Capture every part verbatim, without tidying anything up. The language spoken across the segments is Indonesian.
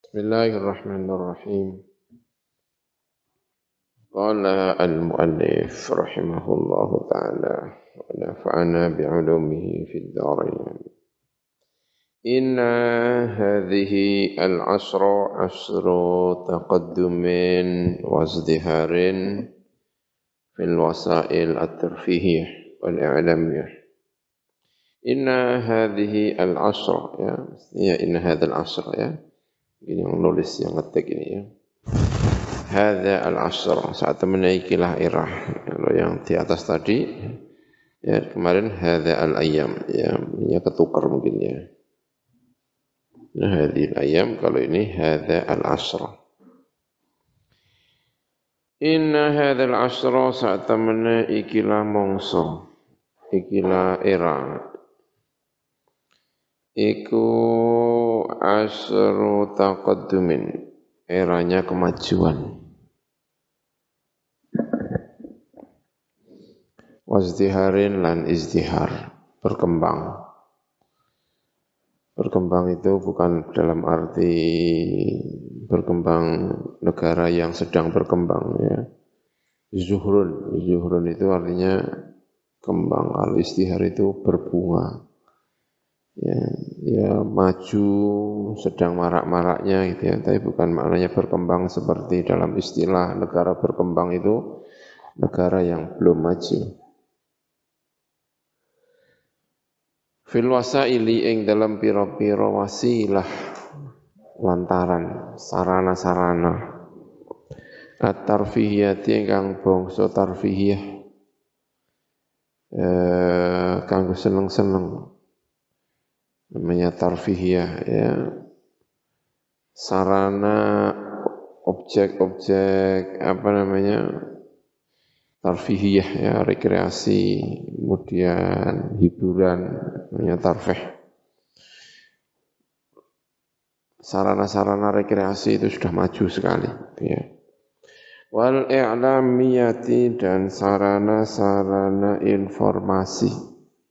Bismillahirrahmanirrahim. Qala al-muallif rahimahullahu ta'ala wa nafa'ana bi'ulumihi fid dharain. Inna hadhihi al-asra asru taqaddumin wa izdiharin fil wasail at-tarfihiyah wal i'lamiyah. Inna hadhihi al-asra ya, ya inna hadzal asra ya. Ini yang nulis yang ngetik ini ya. Hadza al-asr, saat menaikilah irah. Kalau yang di atas tadi, ya kemarin hadza al-ayyam, ya, ya ketukar mungkin ya. Nah, hadhihi al-ayyam, kalau ini hadza al-asr. Inna hadza al-asr, saat menaikilah mongso, ikilah era. Iku asru taqaddumin, eranya kemajuan. Wazdiharin lan izdihar, berkembang. Berkembang itu bukan dalam arti berkembang negara yang sedang berkembang ya. Zuhrun, zuhrun itu artinya kembang, al-izdihar itu berbunga. Ya, ya maju sedang marak-maraknya gitu ya, tapi bukan maknanya berkembang seperti dalam istilah negara berkembang itu negara yang belum maju. Fil wasaili ing dalam pira-pira wasilah lantaran sarana-sarana at-tarfihiyati ingkang bangsa tarfihiyah eh kanggo seneng-seneng namanya tarfihiyah ya, sarana objek-objek apa namanya tarfihiyah ya, rekreasi, kemudian hiburan, namanya tarfih. Sarana-sarana rekreasi itu sudah maju sekali ya. Wal i'lamiyati, dan sarana-sarana informasi.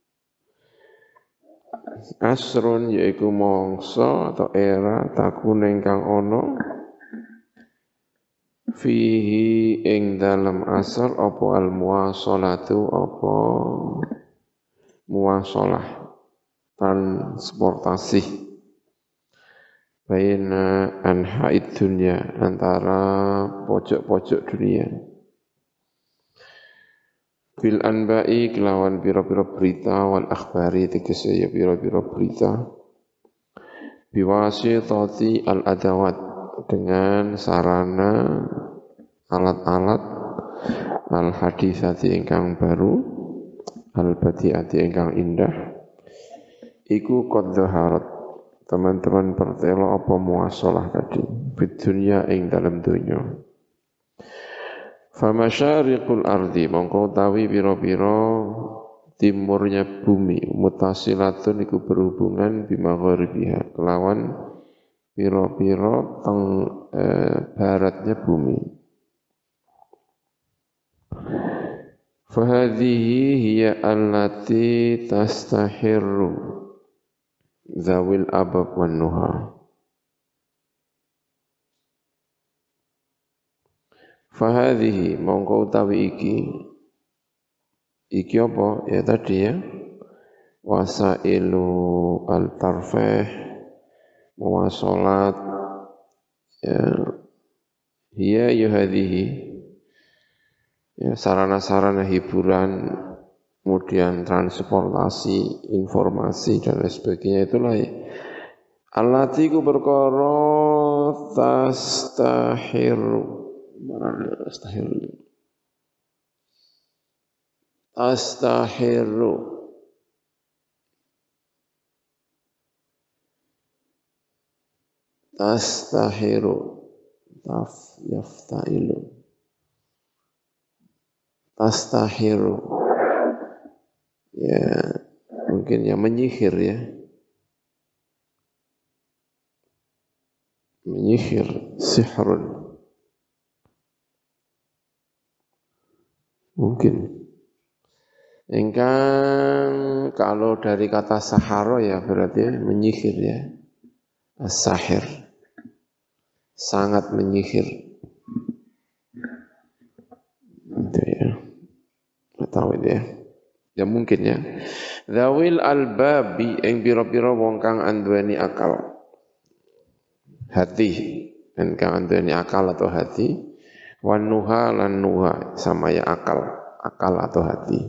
Asrun yaiku mangsa atau era takun ingkang ana fihi ing dalam asar apa al muwasalatu apa muwasalah transportasi baina anha'id dunya, antara pojok-pojok dunia. Bil anba'i kelawan pira-pira berita wal akhbari tegese ya pira-pira berita biwasitati al adawat, dengan sarana alat-alat al hadisati ingkang baru al badiati ingkang indah iku qad zaharat, teman-teman pertelo apa muasalah tadi fid dunya ing dalam dunya. Famasyariqul ardi, mongko utawi pira-pira timurnya bumi, mutasilatun iku berhubungan bimagharibiha, kelawan pira-pira teng eh, baratnya bumi. Fahadhihi hiya allati tastahirru zawil abab wan nuha. Fahadhihi mongko utawi iki iki apa ya tadi ya, wasailu al-tarfih, muwasalat ya, hiya yuhadhihi ya, sarana-sarana hiburan, kemudian transportasi, informasi dan lain sebagainya, itulah ya. Allati ku perkara tastahiru Astahiru Astahiru Tastahiru Taf yaftailu Tastahiru ya, mungkin yang menyihir ya, menyihir, sihrun mungkin. Engkang kalau dari kata sahara ya berarti menyihir ya, as-sahir. sangat menyihir. Itu ya. Nggak tahu itu ya. Ya mungkin ya. Zawil albabi yang biro-biro wong kang anduweni akal. Hati. Dan kang anduweni akal atau hati. Wan nuha lan nuha. Sama ya akal. Akal atau hati.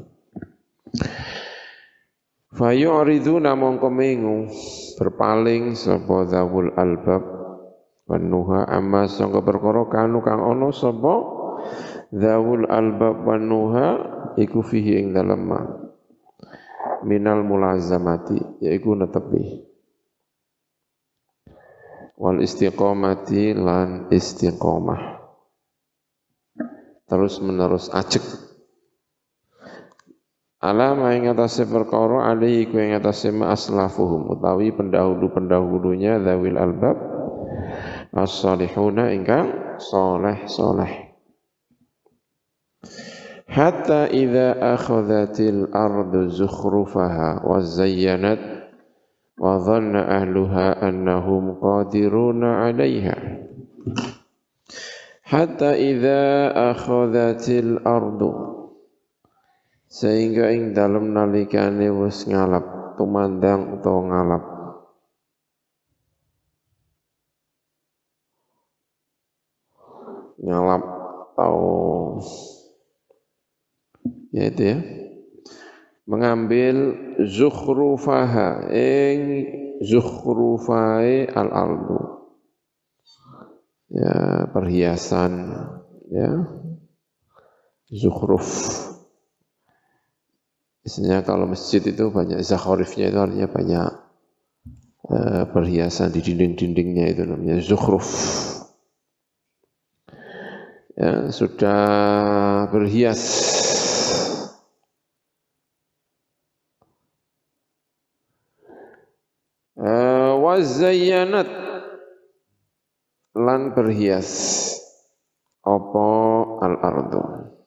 Fayu'riduna mongko mengu. Berpaling sapa zawul albab. Wan nuha amma sangka perkara kanu kang ono sapa. Zawul albab wan nuha. Iku fihi ing dalem minal mulazamati yaiku netepi wal istiqomati lan istiqomah terus menerus ajek alama ing atase perkara ali iku ing atase aslafuhum utawi pendahulu-pendahulunya dzawil albab as-salihuna ingkang saleh-saleh hatta idza akhadhatil ardu zukhrufaha wa zayyanat wa dhanna ahluha annahum qadiruna 'alayha hatta idza akhadhatil ardu sehingga ing dalem nalikane wis ngalap tumandang utawa ngalap ngalap atau ya itu ya mengambil zukhrufaha ing zukhrufai al-ardu ya perhiasan ya zukhruf biasanya kalau masjid itu banyak zakharifnya itu artinya banyak uh, perhiasan di dinding-dindingnya itu namanya zukhruf ya sudah berhias wazayyanat lan berhias apa al-ardu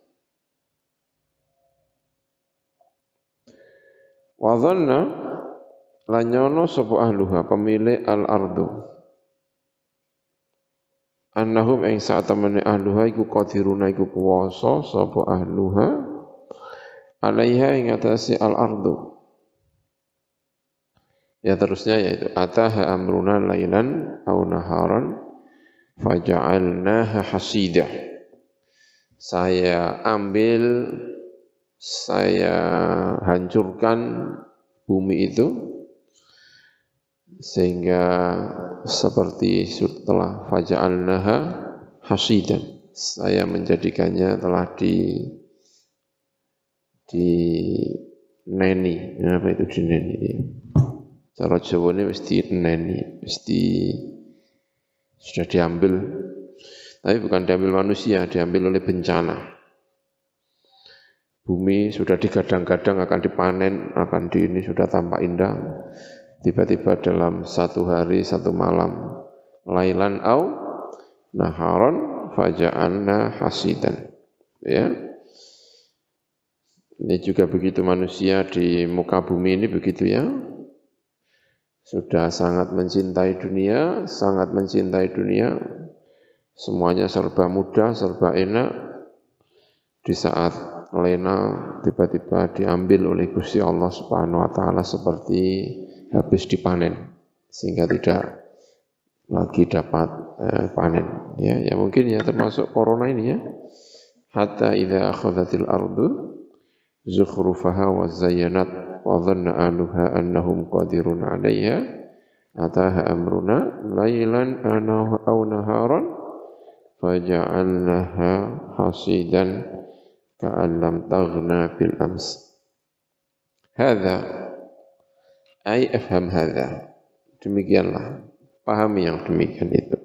wa dhanna lan nyono sapa ahluha pemilik al-ardu annahum ing sak temene ahluha iku qadiruna iku kuwasa sapa ahluha alaiha ing atase al-ardu ya terusnya yaitu ataha amruna lailan au naharan faja'alnaha hasidah saya ambil saya hancurkan bumi itu sehingga seperti setelah faja'alnaha hasidan saya menjadikannya telah di di neni apa itu di neni ya. Cara Jawa ini mesti neni, mesti sudah diambil, tapi bukan diambil manusia, diambil oleh bencana. Bumi sudah digadang-gadang akan dipanen, akan di ini sudah tampak indah. Tiba-tiba dalam satu hari, satu malam, lailan au naharon faja'alna hasidan. Ya. Ini juga begitu manusia di muka bumi ini begitu ya. Sudah sangat mencintai dunia, sangat mencintai dunia, semuanya serba mudah, serba enak. Di saat lena tiba-tiba diambil oleh Gusti Allah Subhanahu wa taala seperti habis dipanen sehingga tidak lagi dapat eh, panen. Ya, ya mungkin ya termasuk corona ini ya. Hatta idza akhadhatil ardu zukhrufaha wa zayyanat wa dhanna ahluha annahum qadirun 'alayha ataha amruna lailan aw naharan faja'alnaha hasidan ka'an lam taghna bil ams. Hadza ay afham hadza. Demikianlah, pahami yang demikian itu.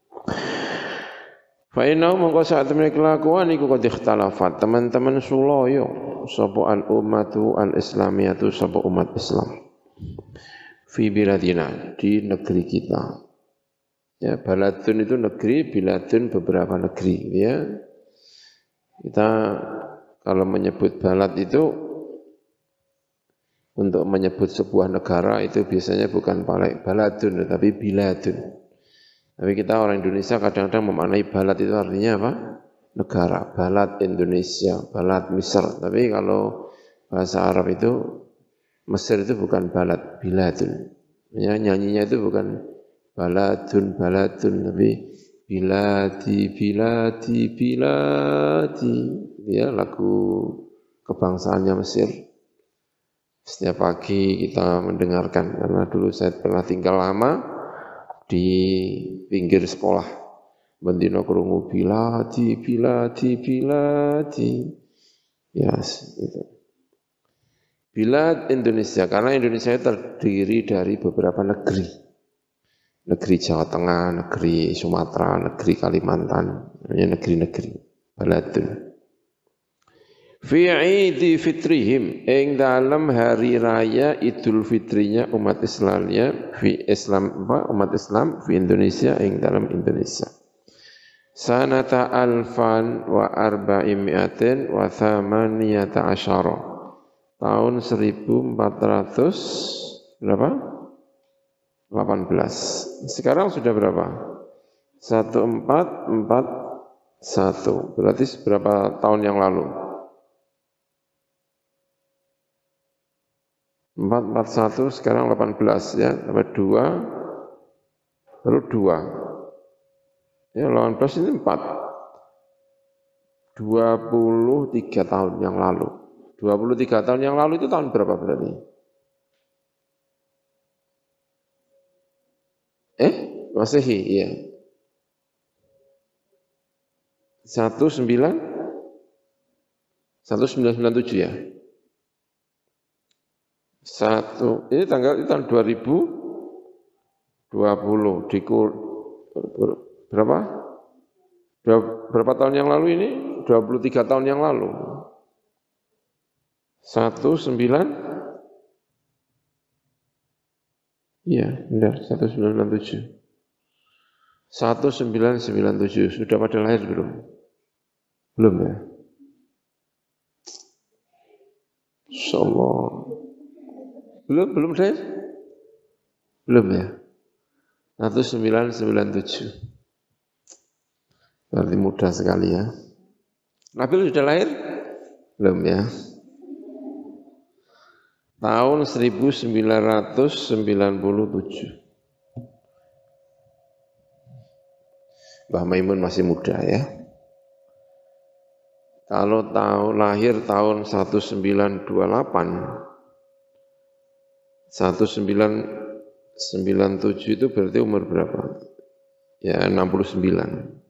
Fa inna mongko sak temene kelakuan iku kok ikhtilafat teman-teman suloyo sapa al ummatu al islamiyatu sapa umat Islam fi biladina di negeri kita ya baladun itu negeri biladun beberapa negeri ya kita kalau menyebut balad itu untuk menyebut sebuah negara itu biasanya bukan baladun tetapi biladun Tapi kita orang Indonesia kadang-kadang memaknai balad itu artinya apa? Negara, balad Indonesia, balad Mesir. Tapi kalau bahasa Arab itu Mesir itu bukan balad, biladun. Ya, nyanyinya itu bukan baladun, baladun, tapi biladi, biladi, biladi. Ya, lagu kebangsaannya Mesir. Setiap pagi kita mendengarkan, karena dulu saya pernah tinggal lama di pinggir sekolah. Bendino krungu biladi, biladi, biladi. Ya, yes, itu. Bilad Indonesia, karena Indonesia itu terdiri dari beberapa negeri. Negeri Jawa Tengah, negeri Sumatera, negeri Kalimantan, negeri-negeri, baladun. Fi idi fitrihim, ing dalam hari raya Idul Fitrinya umat Islamnya, fi Islam apa umat Islam fi Indonesia, ing dalam Indonesia. Sanata alfan wa arba'imiatin wa thamaniyata asyara. Tahun seribu empat ratus berapa? delapan belas. Sekarang sudah berapa? seribu empat ratus empat puluh satu. Berarti berapa tahun yang lalu? empat ratus empat puluh satu, sekarang delapan belas ya. Tambah dua, baru dua. Ya, delapan belas ini empat. dua puluh tiga tahun yang lalu. dua puluh tiga tahun yang lalu itu tahun berapa berarti? Eh, Masehi, iya. seribu sembilan ratus sembilan puluh tujuh ya. Satu, ini tanggal itu tahun dua ribu dua puluh dikul berapa? Berapa tahun yang lalu ini? dua puluh tiga tahun yang lalu. Satu sembilan, iya benar, satu sembilan sembilan tujuh. Satu sembilan sembilan tujuh, sudah pada lahir belum? Belum ya? Insyaallah. Belum, belum lahir? Belum ya? Satu sembilan sembilan tujuh. Berarti mudah sekali ya. Nabil sudah lahir? Belum ya? Tahun seribu sembilan ratus sembilan puluh tujuh. Mbah Maimun masih muda ya. Kalau tahun lahir tahun seribu sembilan ratus dua puluh delapan, seribu sembilan ratus sembilan puluh tujuh itu berarti umur berapa? Ya enam puluh sembilan.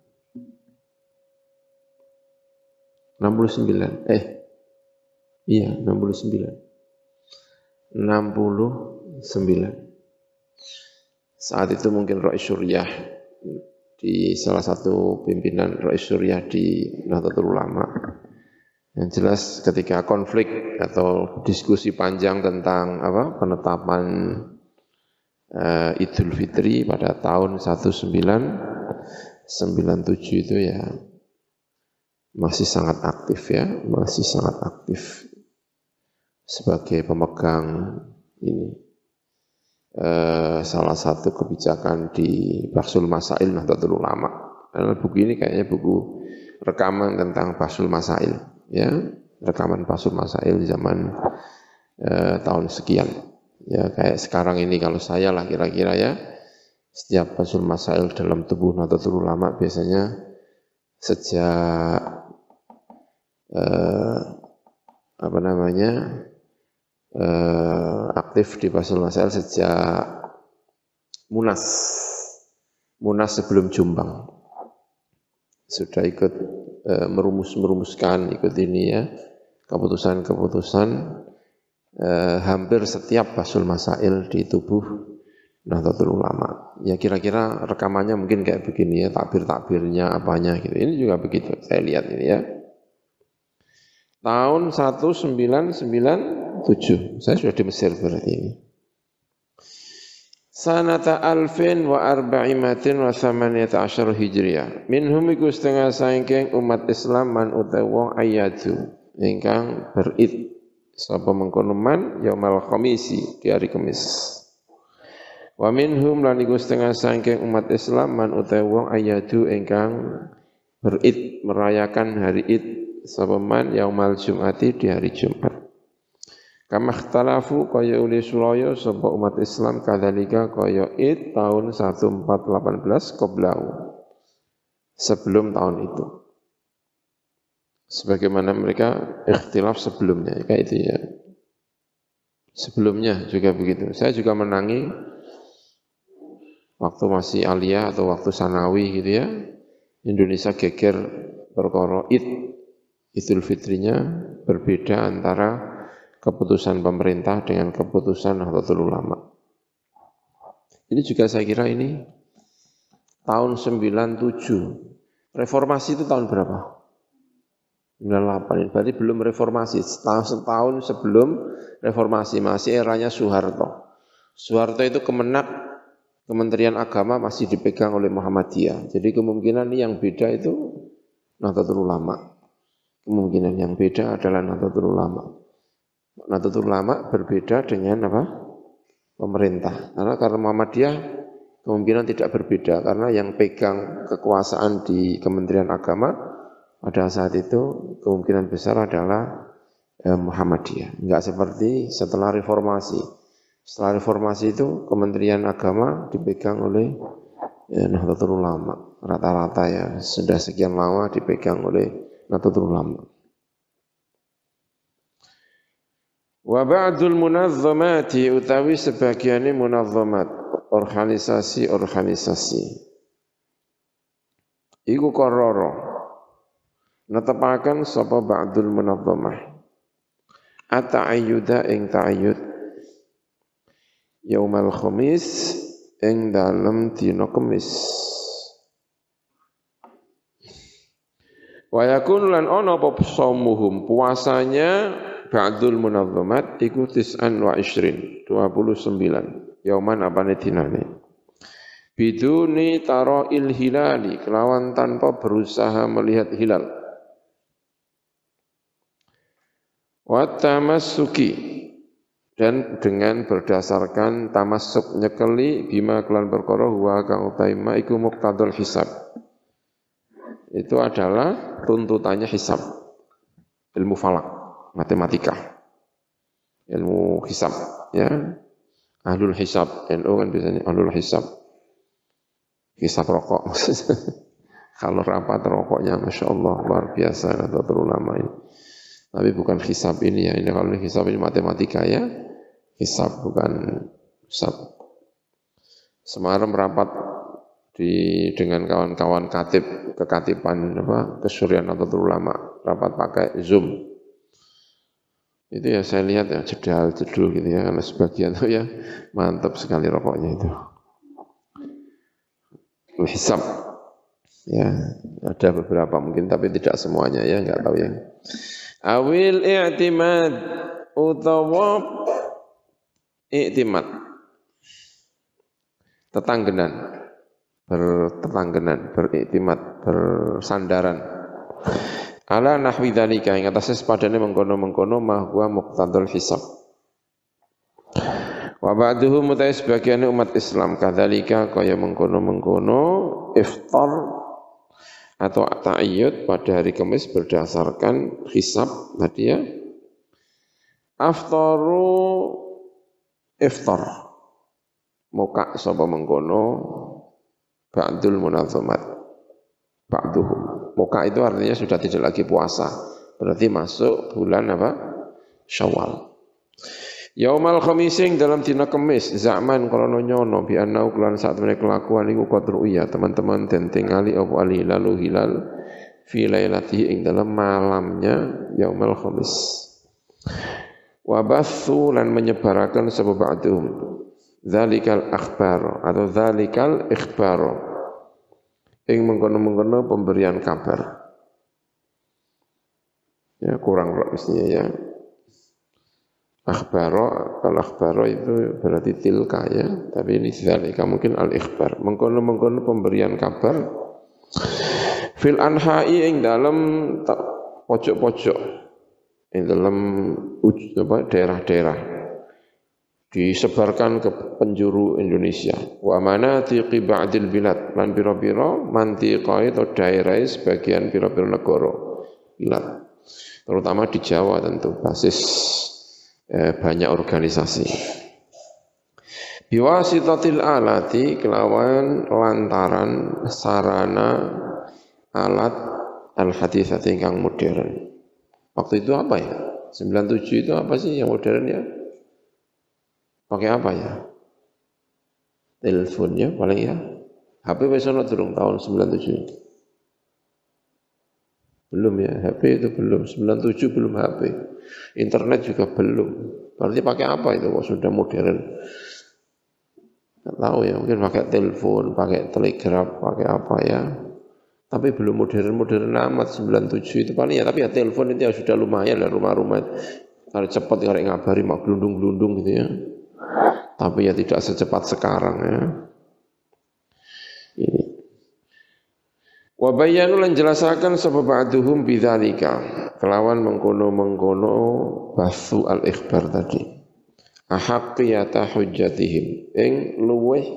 enam puluh sembilan, eh iya enam puluh sembilan. enam puluh sembilan. Saat itu mungkin Rais Syuriah di salah satu pimpinan Rais Syuriah di Nahdlatul Ulama. Yang jelas ketika konflik atau diskusi panjang tentang apa penetapan uh, Idul Fitri pada tahun seribu sembilan ratus sembilan puluh tujuh itu ya masih sangat aktif ya, masih sangat aktif sebagai pemegang ini eh, salah satu kebijakan di Bahsul Masail Nahdlatul Ulama. Karena buku ini kayaknya buku rekaman tentang Bahsul Masail, ya rekaman Bahsul Masail zaman eh, tahun sekian. Ya kayak sekarang ini kalau saya lah kira-kira ya, setiap Bahsul Masail dalam tubuh Nahdlatul Ulama biasanya sejak eh, apa namanya Uh, aktif di Bahsul Masail sejak Munas, Munas sebelum Jombang. Sudah ikut uh, merumus-merumuskan, ikut ini ya, keputusan-keputusan uh, hampir setiap Bahsul Masail di tubuh Nahdlatul Ulama. Ya kira-kira rekamannya mungkin kayak begini ya, takbir-takbirnya, apanya gitu. Ini juga begitu, saya lihat ini ya. Tahun seribu sembilan ratus sembilan puluh tujuh, saya sudah di Mesir berarti ini. Sanata alfin wa arba'imatin wa thamaniyata asyar hijriyah. Minhum iku setengah saingking umat Islam man utai wong ayadu. Ingkang berid. Sapa mengkono man yaumal khamisi di hari Kamis. Wa minhum lan iku setengah saking umat Islam man utawi wong ayatu ingkang berid merayakan hari Id sapa man yaumal jumati di hari Jumat. Kama ikhtalafu kaya uli sulaya sapa umat Islam kadzalika kaya Id tahun seribu empat ratus delapan belas qablahu sebelum tahun itu. Sebagaimana mereka ikhtilaf sebelumnya kayak itu ya. Sebelumnya juga begitu. Saya juga menangi waktu masih aliyah atau waktu sanawi gitu ya. Indonesia geger perkara Id, Idul Fitrinya berbeda antara keputusan pemerintah dengan keputusan Nahdlatul Ulama. Ini juga saya kira ini tahun sembilan puluh tujuh. Reformasi itu tahun berapa? sembilan puluh delapan, berarti belum reformasi. Setahun, setahun sebelum reformasi, masih eranya Soeharto. Soeharto itu kemenak, Kementerian Agama masih dipegang oleh Muhammadiyah. Jadi kemungkinan ini yang beda itu Nahdlatul Ulama. Kemungkinan yang beda adalah Nahdlatul Ulama. Nahdlatul Ulama berbeda dengan apa? Pemerintah. Karena karena Muhammadiyah kemungkinan tidak berbeda karena yang pegang kekuasaan di Kementerian Agama pada saat itu kemungkinan besar adalah eh, Muhammadiyah. Enggak seperti setelah reformasi. Setelah reformasi itu Kementerian Agama dipegang oleh eh, Nahdlatul Ulama. Rata-rata ya sudah sekian lama dipegang oleh Nahdlatul Ulama. Wa ba'dul munazzamati utawi sebagiannya munazzamat, organisasi-organisasi. Iku qarrara natapakan sapa ba'dul munazzamah ata'ayyuda ing ta'ayyud yaumal khamis ing dalem dina Kamis. Wa yakun lan ana apa shaumuhum puasanya ba'dul munazzamat iku tis'an wa ishrin dua puluh sembilan yauman apane dinane. Biduni tara'il hilali kelawan tanpa berusaha melihat hilal. Wa tamassuki dan dengan berdasarkan tamassuk nyekeli bima kelan perkara wa kang utaima iku muqtadul hisab. Itu adalah tuntutannya hisab. Ilmu falak, matematika. Ilmu hisab ya. Ahlul hisab, N U kan biasanya ahlul hisab. Hisab rokok. Kalau rapat rokoknya Masya Allah luar biasa Nahdlatul Ulama ini. Tapi bukan hisab ini ya, ini kalau hisab ini matematika ya, hisab bukan hisab. Semalam rapat di dengan kawan-kawan katib kekatiban apa Kesyurian Nahdlatul Ulama, rapat pakai Zoom. Itu ya saya lihat ya jedal jedul gitu ya, karena sebagian tuh ya mantap sekali rokoknya itu. Hisab ya ada beberapa mungkin tapi tidak semuanya ya nggak tahu yang. Awil i'timad utawa i'timad tetanggenan bertetanggenan beriktimat bersandaran ala nahwi dzalika ing atase sepadane mengkono-mengkono mahwa muqtadul hisab wa ba'duhum mutai sebagian umat Islam kadzalika kaya mengkono-mengkono iftar atau ta'ayyud pada hari Kamis berdasarkan hisab tadi ya. Aftaru iftar. Muka sapa mengkono ba'dul munazzamat. Ba'duhum. Muka itu artinya sudah tidak lagi puasa. Berarti masuk bulan apa? Syawal. Yaumal khamising dalam dina Kamis zaman krono nyono bi anau kelan saat menika kelakuan iku qadru iya teman-teman den tingali apa ali lalu hilal fi lailatihi ing dalam malamnya yaumal khamis wa bathu lan menyebarakan sebab ba'dhum zalikal akhbar atau zalikal ikhbar ing mengkono-mengkono pemberian kabar ya kurang mestinya ya. Akhbaro, kalau akhbaro itu berarti tilka ya, tapi ini zalika mungkin al-ikhbar. Mengkono-mengkono pemberian kabar fil anha'i ing dalam pojok-pojok ing dalam apa daerah-daerah disebarkan ke penjuru Indonesia. Wa manatiqi ba'dil bilad lan pira-pira mantiqai atau daerah sebagian pira-pira negara bilad. Terutama di Jawa tentu basis eh, banyak organisasi. Biwasitatil alati kelawan lantaran sarana alat al-haditsati ingkang modern. Waktu itu apa ya? sembilan puluh tujuh itu apa sih yang modern ya? Pakai apa ya? Teleponnya paling ya. H P wis ana durung tahun sembilan puluh tujuh. Belum ya, H P itu belum. sembilan puluh tujuh belum H P. Internet juga belum. Berarti pakai apa itu kok sudah modern? Enggak tahu ya, mungkin pakai telepon, pakai telegraf, pakai apa ya. Tapi belum modern-modern amat sembilan puluh tujuh itu paling ya. Tapi ya telepon itu ya sudah lumayan lah rumah-rumah. Kalau cepat kalau ngabari mau gelundung-gelundung gitu ya. Tapi ya tidak secepat sekarang ya. Ini. Wa bayyanu lan jelasaken sapa ba'duhum bidzalika. Kelawan mengkono-mengkono basu al-ikhbar tadi. Ahaqqiyata hujjatihim. Ing luweh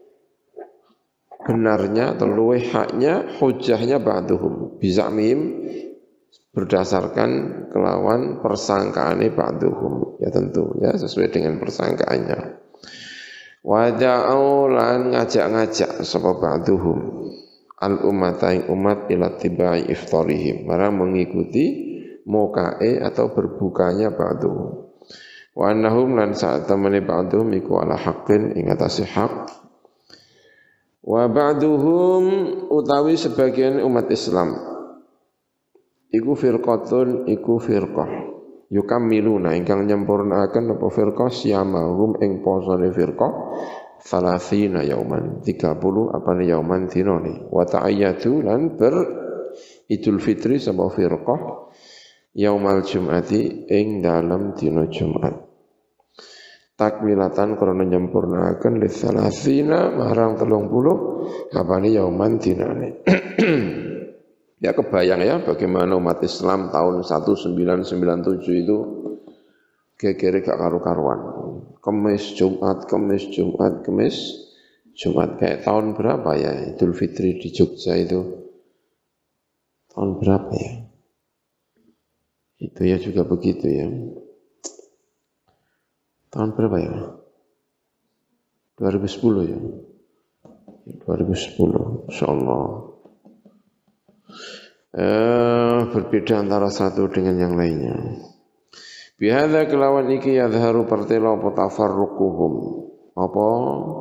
benarnya atau luweh haknya hujjahnya ba'duhum. Bizamim berdasarkan kelawan persangkaane ba'duhum. Ya tentu ya sesuai dengan persangkaannya. Wada'au lan ngajak-ngajak sapa ba'duhum al ummata ing umat ila tibai iftarihim marang mengikuti mokae atau berbukanya ba'duhum wa annahum lan saat temene ba'duhum iku ala haqqin ing atase hak wa ba'duhum utawi sebagian umat Islam iku firqatun iku firqah yukammiluna ingkang nyempurnaaken apa firqah siyamahum ing posone firqah salasina yauman tiga puluh apane yauman dinane wa ta'ayyatu lan ber Idul Fitri sapa firqah yaumal jum'ati ing dalam dina Jumat takmilatan krana nyempurnaaken li salasina marang telung puluh apane yauman dinane. Ya kebayang ya bagaimana umat Islam tahun seribu sembilan ratus sembilan puluh tujuh itu gegere gak karu-karuan. Kemis Jumat, Kemis Jumat, Kemis Jumat. Kayak tahun berapa ya Idul Fitri di Jogja itu? Tahun berapa ya? Itu ya juga begitu ya. Tahun berapa ya? dua ribu sepuluh ya? dua ribu sepuluh, insyaallah. Eh, berbeda antara satu dengan yang lainnya. Bihadza kelawan iki yadharu partela apa tafarruquhum apa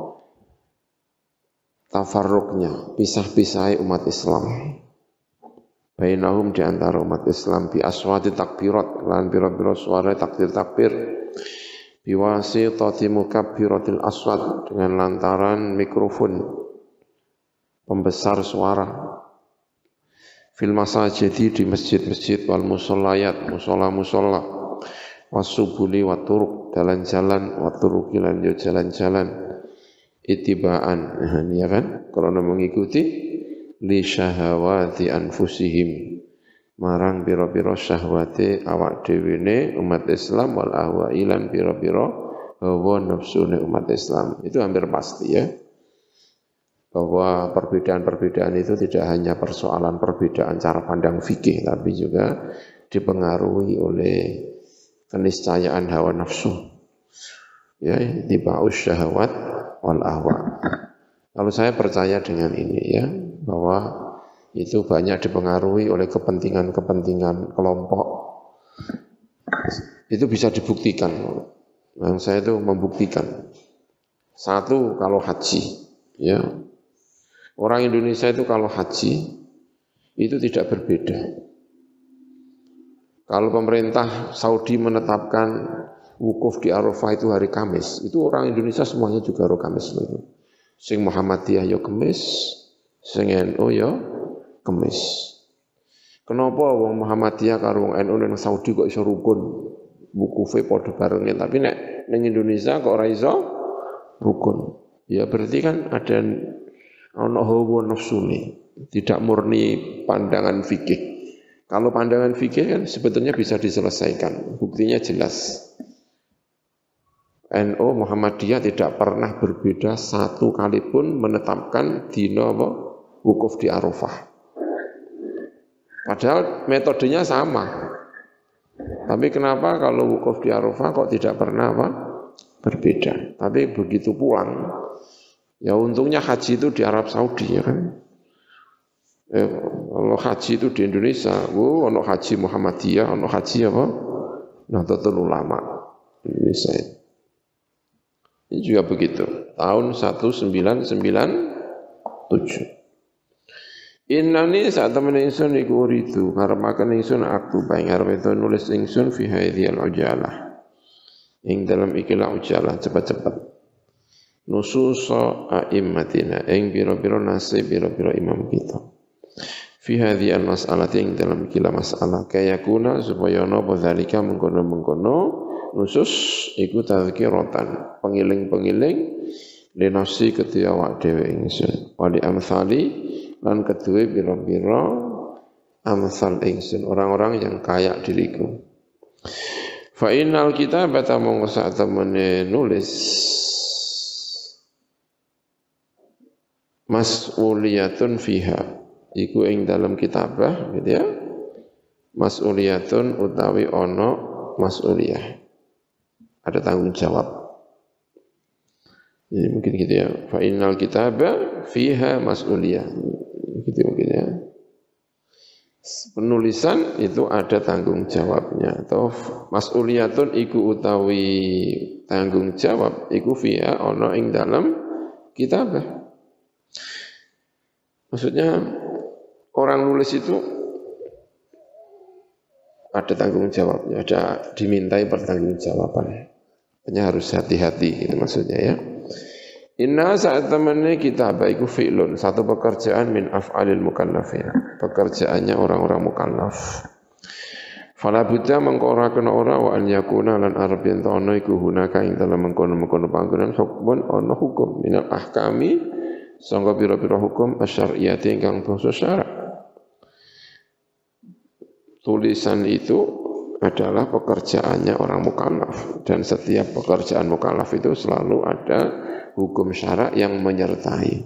tafarruqnya pisah-pisahai umat Islam bainahum di antara umat Islam bi aswati takbirat lan pira-pira suara takbir-takbir biwasitati mukabbiratil aswat dengan lantaran mikrofon pembesar suara fil masajidi di masjid-masjid wal musallayat musalla-musalla wasubuli wa turuq jalan-jalan wa turuqi lan yo jalan-jalan itibaan ya kan karena mengikuti li syahawati anfusihim marang pira-pira syahwate awak dhewene umat Islam wal ahwa'i lan pira-pira hawa nafsune umat Islam itu hampir pasti ya bahwa perbedaan-perbedaan itu tidak hanya persoalan perbedaan cara pandang fikih, tapi juga dipengaruhi oleh keniscayaan hawa nafsu. Ya, tiba'us syahwat wal ahwa. Kalau saya percaya dengan ini ya, bahwa itu banyak dipengaruhi oleh kepentingan-kepentingan kelompok. Itu bisa dibuktikan. Yang saya itu membuktikan. Satu, kalau haji, ya. Orang Indonesia itu kalau haji itu tidak berbeda. Kalau pemerintah Saudi menetapkan wukuf di Arafah itu hari Kamis, itu orang Indonesia semuanya juga hari Kamis. Sing Muhammadiyah ya Kamis, sing N U ya Kamis. Kenapa wong Muhammadiyah karo wong N U nang Saudi kok iso rukun? Wukufe padha barenge, tapi nek ning Indonesia kok ora iso rukun. Ya berarti kan ada ana hawa nafsune, tidak murni pandangan fikih. Kalau pandangan fikih kan sebetulnya bisa diselesaikan, buktinya jelas. N U Muhammadiyah tidak pernah berbeda satu kali pun menetapkan dina apa? Wukuf di Arafah. Padahal metodenya sama. Tapi kenapa kalau wukuf di Arafah kok tidak pernah apa? Berbeda. Tapi begitu pulang, ya untungnya haji itu di Arab Saudi ya kan. Eh, kalau haji itu di Indonesia, oh, ono haji Muhammadiyah, ono haji apa? Nahdlatul Ulama Indonesia. Ini juga begitu. Tahun seribu sembilan ratus sembilan puluh tujuh. Innani saat temen ingsun iku uridu ngarepaken ingsun aktu bae ngarep itu nulis ingsun fi hadhil ujalah. Ing dalam ikilah ujalah cepat-cepat. Nususa a'immatina ing biro-biro nasib biro-biro imam kita. Fi hadhil mas'alah ing dalam ikilah masalah kaya kuna supaya napa dzalika mengkono-mengkono nusus iku tadzkiratan pengiling-pengiling linafsi kedua awak dhewe ingsun. Wali amsali lan kedua biro-biro amsal ingsun orang-orang yang kaya diriku. Fa innal kitabata mongko sak temene nulis mas'uliyatun fiha iku ing dalam kitabah gitu ya. Mas'uliyatun utawi ono mas'uliyah. Ada tanggung jawab. Jadi mungkin gitu ya. Fa innal kitaba fiha mas'uliyah. Gitu mungkin ya. Penulisan itu ada tanggung jawabnya. Atau mas'uliyatun iku utawi tanggung jawab iku fiha ono ing dalam kitabah. Maksudnya orang nulis itu ada tanggung jawabnya, ada dimintai pertanggungjawaban. Hanya harus hati-hati, itu maksudnya ya. Inna saat temannya kita baiku fi'lun, satu pekerjaan min af'alil mukallafin, pekerjaannya orang-orang mukallaf. Fala buddha mengkora kena ora wa an yakuna lan arab yen ana iku hunaka ing dalam mengkono-mengkono panggonan hukmun ana hukum minal ahkami sangga pira-pira hukum asyariyati ingkang bangsa syarak. Tulisan itu adalah pekerjaannya orang mukallaf dan setiap pekerjaan mukallaf itu selalu ada hukum syarak yang menyertai.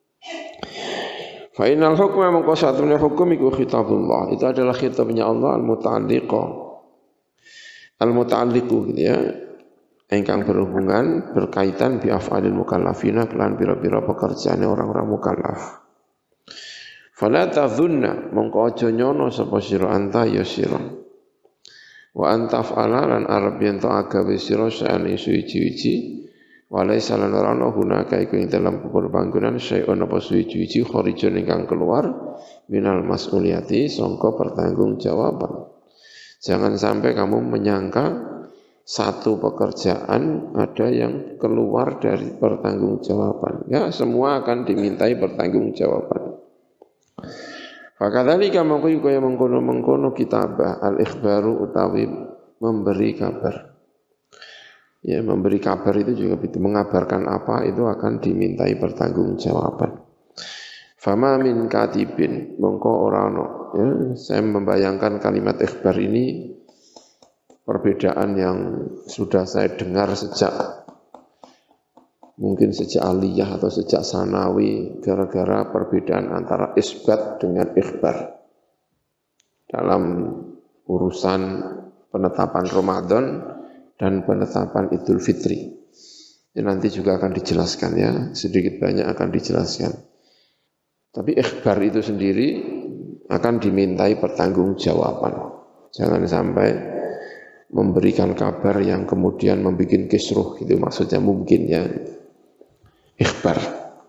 Fa innal hukma mongko satune hukum iku khitabullah, itu adalah khitabnya Allah al-muta'alliqa. Al-muta'alliqu gitu ya. Ingkang berhubungan berkaitan bi af'alil mukallafina kelan pira-pira pekerjaane orang-orang mukallaf. Fala tadhunna mongko aja nyono sapa sira anta ya sira. Wa anta fa'ala lan arab yen to agawe sira sane suci-suci walaysa lan ora ana hunaka iku ing dalam panggonan syai'un apa suci-suci kharijun ingkang keluar minal mas'uliyati sangka pertanggungjawaban. Jangan sampai kamu menyangka satu pekerjaan ada yang keluar dari pertanggungjawaban. Ya, semua akan dimintai pertanggungjawaban. Fakadzalika mangko kaya mengkono-mengkono kitabah al-ikhbaru utawi memberi kabar. Ya, memberi kabar itu juga begitu, mengabarkan apa itu akan dimintai pertanggungjawaban. Fama min katibin mangko ora ono. Ya, saya membayangkan kalimat ikhbar ini perbedaan yang sudah saya dengar sejak mungkin sejak aliyah atau sejak sanawi gara-gara perbedaan antara isbat dengan ikhbar dalam urusan penetapan Ramadan dan penetapan Idul Fitri. Ini nanti juga akan dijelaskan ya, sedikit banyak akan dijelaskan. Tapi ikhbar itu sendiri akan dimintai pertanggungjawaban. Jangan sampai memberikan kabar yang kemudian membuat kisruh, itu maksudnya mungkin ya. Ikhbar.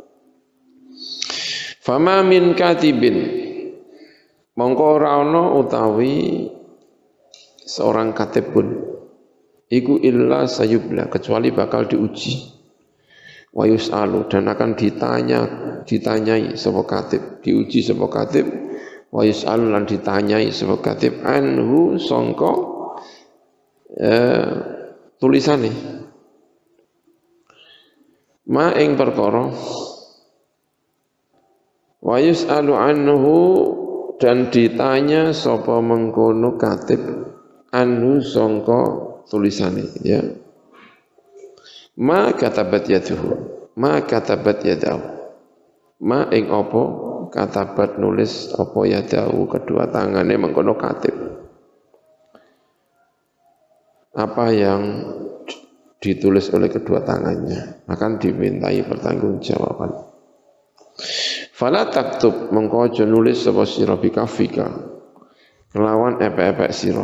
Fama min katibin mongko ora ana utawi seorang katib pun iku illa sayubla kecuali bakal diuji wa yus'alu dan akan ditanya ditanyai sapa katib diuji sapa katib wa yus'alu lan ditanyai sapa katib anhu sangka eh, tulisane ma ing perkara wa yus'alu anhu dan ditanya sapa mengkono katib anhu sangka tulisane ya. Ma katabat yaduhu, ma katabat yadahu, ma ing opo katabat nulis opo yadahu kedua tangannya mengkono katib. Apa yang ditulis oleh kedua tangannya akan dimintai pertanggungjawaban. Fala taktub mengko aja nulis sapa sira bikafika kelawan epek-epek sira.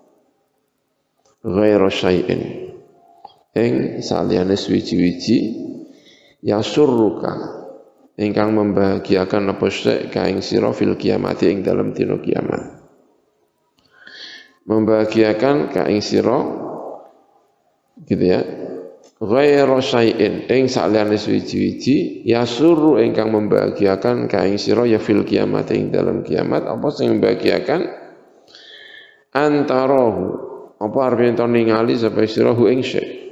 Ghairu syai'in ing saliyane suwiji-wiji yasurruka ingkang membahagiakan apa sek ka ing sira fil kiamati ing dalam dina kiamat. Membahagiakan ka ing sira gitu ya. Ghairu syai'in ing saliyane suwiji-wiji yasurru ingkang membahagiakan ka ing sira ya fil kiamati ing dalam kiamat apa sing membahagiakan antarahu apa arep ento ningali sapa sira hu ing syai'.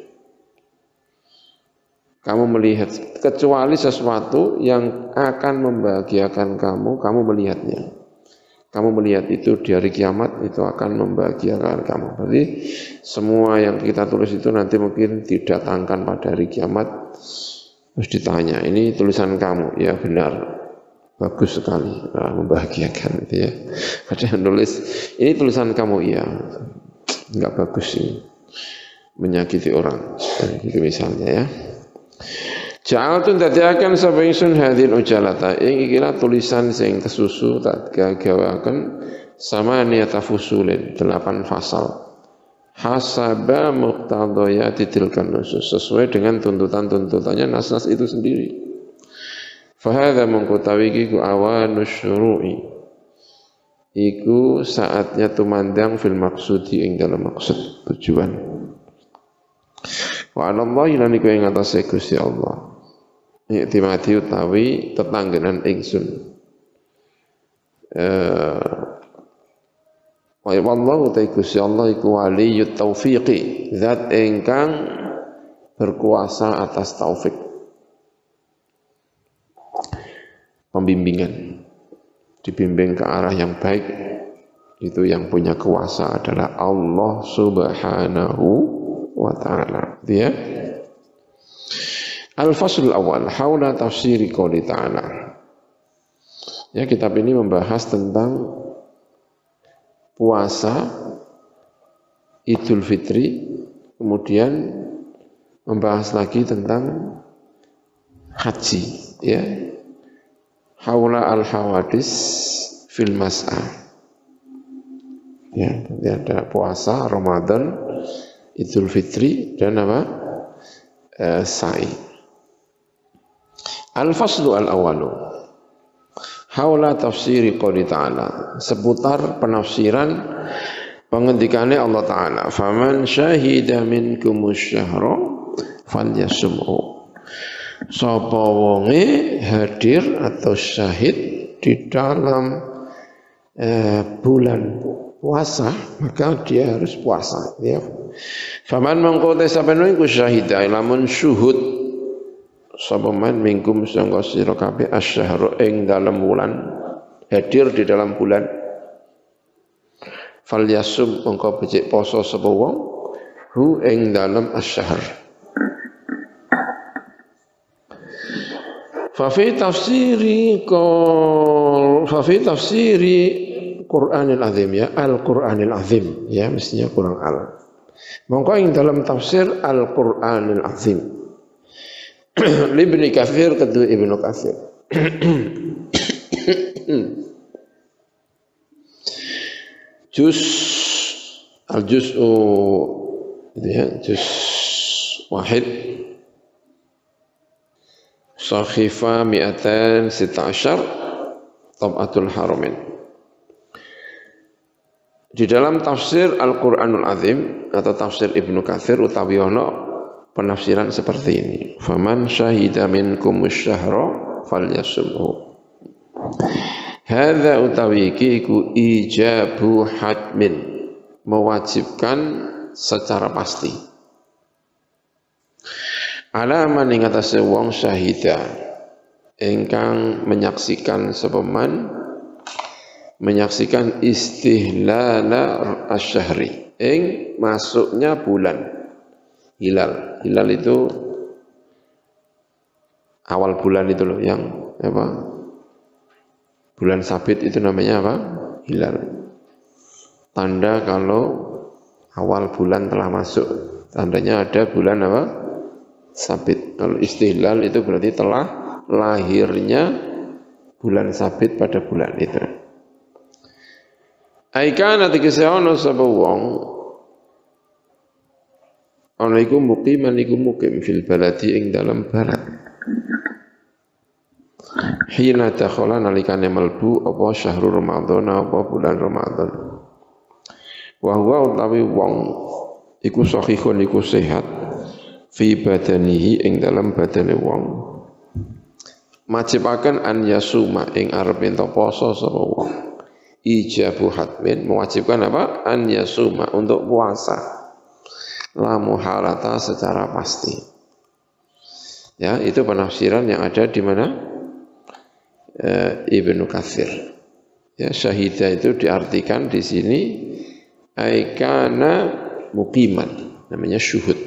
Kamu melihat kecuali sesuatu yang akan membahagiakan kamu, kamu melihatnya. Kamu melihat itu di hari kiamat itu akan membahagiakan kamu. Berarti semua yang kita tulis itu nanti mungkin didatangkan pada hari kiamat. Terus ditanya, ini tulisan kamu? Ya benar, bagus sekali, nah, membahagiakan itu ya. Ada yang nulis, ini tulisan kamu? Iya, enggak bagus sih, menyakiti orang. Gitu misalnya ya. Ja'altun dadiakan sapa ingsun hadil ujalata ing ikilah tulisan sing kesusu tak gagawaken sama niyata fusulin delapan fasal hasaba muqtadayati tilkan nusus sesuai dengan tuntutan-tuntutannya nas-nas itu sendiri. Fahadha mengkutawi iku awanus syuru'i iku saatnya tumandang fil maksudi ing dalam maksud tujuan. Wa 'alallahi lan iku ing atase Gusti Allah iktimati utawi tetanggenan ingsun. Eh wa wallahu ta Gusti Allah iku waliyut taufiqi, zat ingkang berkuasa atas taufik. Pembimbingan, dibimbing ke arah yang baik, itu yang punya kuasa adalah Allah Subhanahu wa ta'ala. Ya. Al-Faslul Awal haula tafsiri qouli ta'ala. Ya, kitab ini membahas tentang puasa Idul Fitri, kemudian membahas lagi tentang haji, ya. Haula al-hawadis fil mas'a. Ya, ada puasa Ramadan, Idul Fitri dan apa? E, sa'i. Al-faslu al-awalu haula tafsiri qouli ta'ala, seputar penafsiran pengendikane Allah Ta'ala. Faman syahida minkumus syahra falyasumhu. Sapa wonge hadir atau syahid di dalam eh, bulan puasa, maka dia harus puasa, ya. Faman mangkote sampeyan iku syahida lamun syuhud sapa man mingkum sangka sira kabeh asyhar ing dalam bulan, hadir di dalam bulan, falyasum mongko becik poso sapa wong hu ing dalam asyhar. Fa fi tafsiri qol fa fi tafsiri Qur'anil Azim, ya, Al-Qur'anil Azim, ya, mestinya kurang al. Mongko ing dalam tafsir Al-Qur'anil Azim Ibnu Katsir kedua Ibnu Katsir. Juz al-juz'u itu ya, juz wahid sahifa mi'atan sita asyar Tab'atul Haramin. Di dalam tafsir Al-Qur'anul Azim atau tafsir Ibnu Katsir utawi ana penafsiran seperti ini. Faman syahida minkumus syahra falyasumhu. Hadza utawi iki iku ijabu hatmin, mewajibkan secara pasti. Alaman ing atase wong syahida ingkang menyaksikan sapa man menyaksikan istihlala asyhri ing masuknya bulan. hilal. Hilal itu awal bulan itu loh, yang apa? Bulan sabit itu namanya apa? Hilal. Tanda kalau awal bulan telah masuk, tandanya ada bulan apa? Sabit. Kalau istihlal itu berarti telah lahirnya bulan sabit pada bulan itu. Aikana tegese ana sapa wong ana iku muqiman iku muqim fil baladi ing dalam barat. Hina dakhala nalikane melbu apa syahrul Ramadan apa bulan Ramadan. Wa huwa utawi wong iku sahihun iku sehat fi badanihi ing dalam badane wong. Majibaken an yasuma ing arep ento poso sapa wong. Ijabu hatmin mewajibkan apa? An yasuma untuk puasa. La muhalata secara pasti. Ya, itu penafsiran yang ada di mana? E, Ibnu Katsir. Ya, syahidah itu diartikan di sini aikana muqiman, namanya syuhud.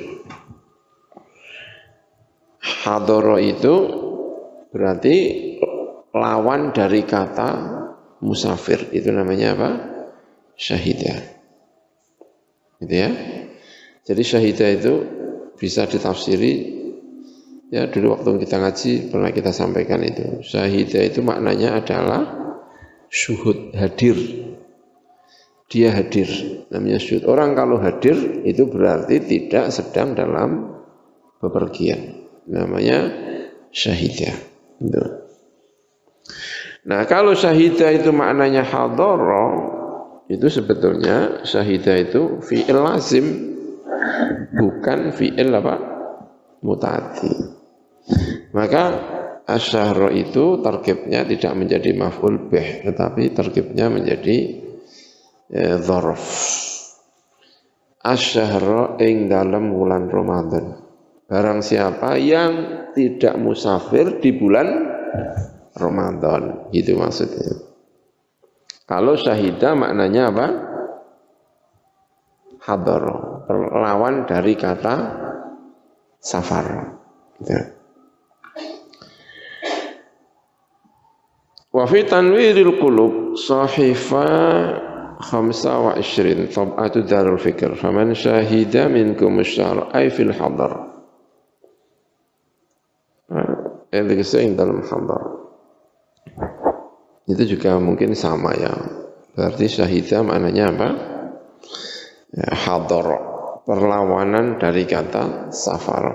Hadara itu berarti lawan dari kata musafir, itu namanya apa? Syahidah. Gitu ya. Jadi syahidah itu bisa ditafsiri, ya dulu waktu kita ngaji pernah kita sampaikan itu. Syahidah itu maknanya adalah syuhud, hadir. Dia hadir, namanya syuhud. Orang kalau hadir itu berarti tidak sedang dalam bepergian. Namanya syahidah. Gitu. Nah, kalau syahidah itu maknanya hadara, itu sebetulnya syahidah itu fi'il lazim, bukan fi'il apa? Mutaati. Maka asyahra itu tarkibnya tidak menjadi maf'ul bih, tetapi tarkibnya menjadi eh, dzaraf. Asyahra ing dalam bulan Ramadan. Barang siapa yang tidak musafir di bulan Ramadan, gitu maksudnya. Kalau syahidah maknanya apa? Hadara, lawan dari kata safar. Gitu. Wa fi tanwiril qulub sahifa khamsa wa ishrin tab'atu darul fikr faman syahida minkum asy-syahr ay fil hadar. Yang dikisahkan dalam hadar. Itu juga mungkin sama ya. Berarti syahidah maknanya apa? Ya, hadar, perlawanan dari kata safar.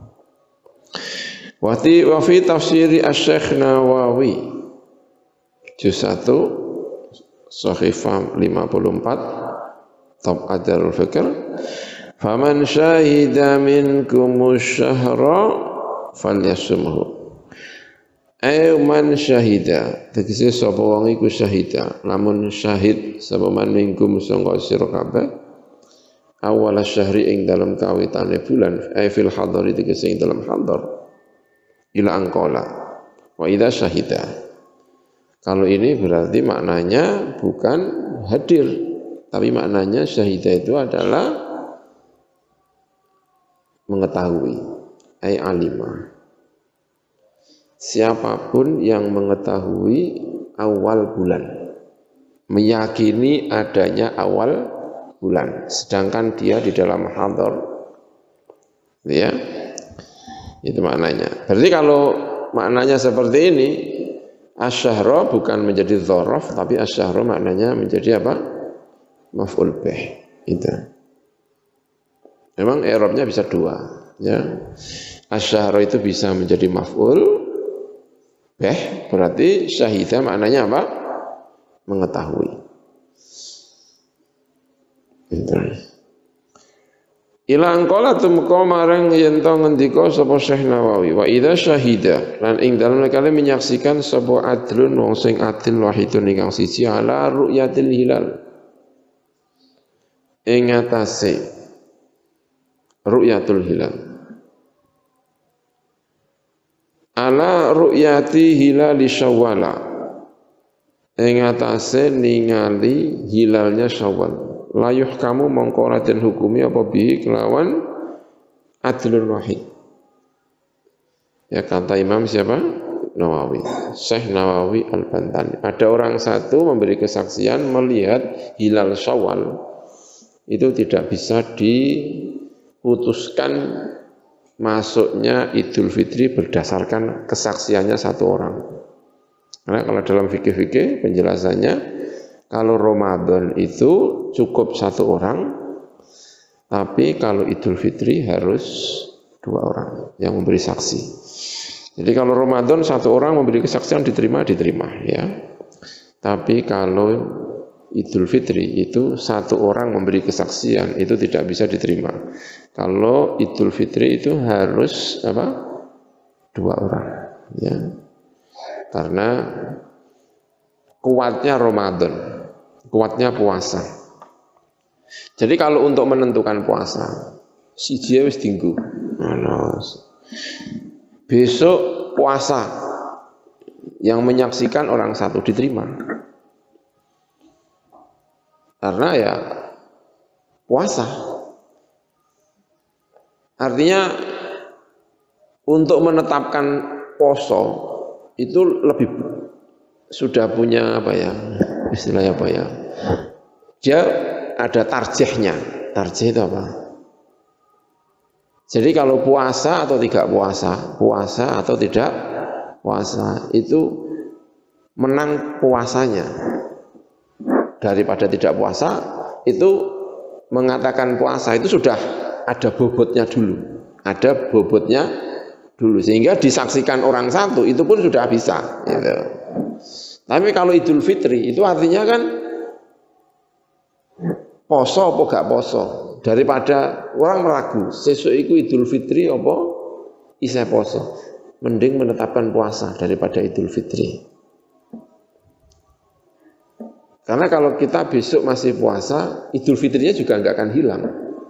Wa fi tafsiri Asy-Syaikh Nawawi juz satu Shahifah lima puluh empat Tab'at Darul Fikr faman syahida minkumus syahra falyasumhu. Ay man syahida, tegese sapa wong iku syahida, lamun syahid sapa man mingkum sangka sira kabeh awal syahri ing dalam kawitane bulan, ay fil hadari tegese ing dalam hadar ila angkola wa idza syahida. Kalau ini berarti maknanya bukan hadir, tapi maknanya syahida itu adalah mengetahui, ay alimah. Siapapun yang mengetahui awal bulan, meyakini adanya awal bulan, sedangkan dia di dalam hadar, ya, itu maknanya. Berarti kalau maknanya seperti ini, asyahra bukan menjadi dzaraf, tapi asyahra maknanya menjadi apa? Maf'ul bih. Itu. Memang i'rabnya bisa dua, ya. Asyahra itu bisa menjadi maf'ul bih, berarti syahidah maknanya apa? Mengetahui. Itu. Ila angkola tumeka marang yen to ngendika sapa Syekh Nawawi wa idza syahida lan ing dalem kali menyaksikan sapa adlun wong sing adil wahidun ingkang siji ala ru'yatil hilal ing atase ru'yatul hilal ala ru'yati hilali syawala ing atase ningali hilalnya Syawal layuh kamu mongko raden hukumi apa bihi kelawan adlun wahid. Ya kata Imam siapa? Nawawi. Syekh Nawawi Al-Bantani. Ada orang satu memberi kesaksian melihat hilal Syawal, itu tidak bisa diputuskan masuknya Idul Fitri berdasarkan kesaksiannya satu orang. Karena kalau dalam fikih-fikih penjelasannya, kalau Ramadan itu cukup satu orang, tapi kalau Idul Fitri harus dua orang yang memberi saksi. Jadi kalau Ramadan satu orang memberi kesaksian diterima, diterima ya. Tapi kalau Idul Fitri itu satu orang memberi kesaksian itu tidak bisa diterima. Kalau Idul Fitri itu harus apa? Dua orang ya. Karena kuatnya Ramadan, kuatnya puasa. Jadi kalau untuk menentukan puasa, si dia wis tinggu. Besok puasa yang menyaksikan orang satu diterima. Karena ya puasa. Artinya untuk menetapkan poso itu lebih sudah punya apa ya? Istilahnya apa ya? Dia ada tarjihnya. Tarjih itu apa? Jadi kalau puasa atau tidak puasa, puasa atau tidak puasa itu menang puasanya. Daripada tidak puasa, itu mengatakan puasa itu sudah ada bobotnya dulu. Ada bobotnya dulu. Sehingga disaksikan orang satu, itu pun sudah bisa. Gitu. Tapi kalau Idul Fitri, itu artinya kan poso apa gak poso. Daripada orang meragu, sesuk iku Idul Fitri apa isih poso. Mending menetapkan puasa daripada Idul Fitri. Karena kalau kita besok masih puasa, Idul Fitrinya juga nggak akan hilang.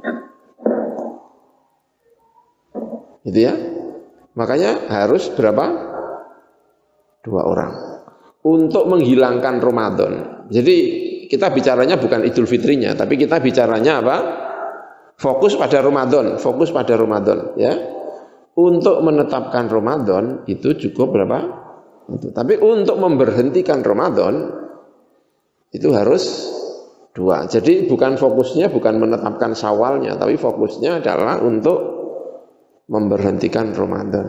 Gitu ya. Makanya harus berapa? Dua orang. Untuk menghilangkan Ramadan. Jadi kita bicaranya bukan Idul Fitrinya, tapi kita bicaranya apa? Fokus pada Ramadan, fokus pada Ramadan, ya. Untuk menetapkan Ramadan itu cukup berapa? Tapi untuk memberhentikan Ramadan itu harus dua. Jadi bukan fokusnya bukan menetapkan Syawalnya, tapi fokusnya adalah untuk memberhentikan Ramadan.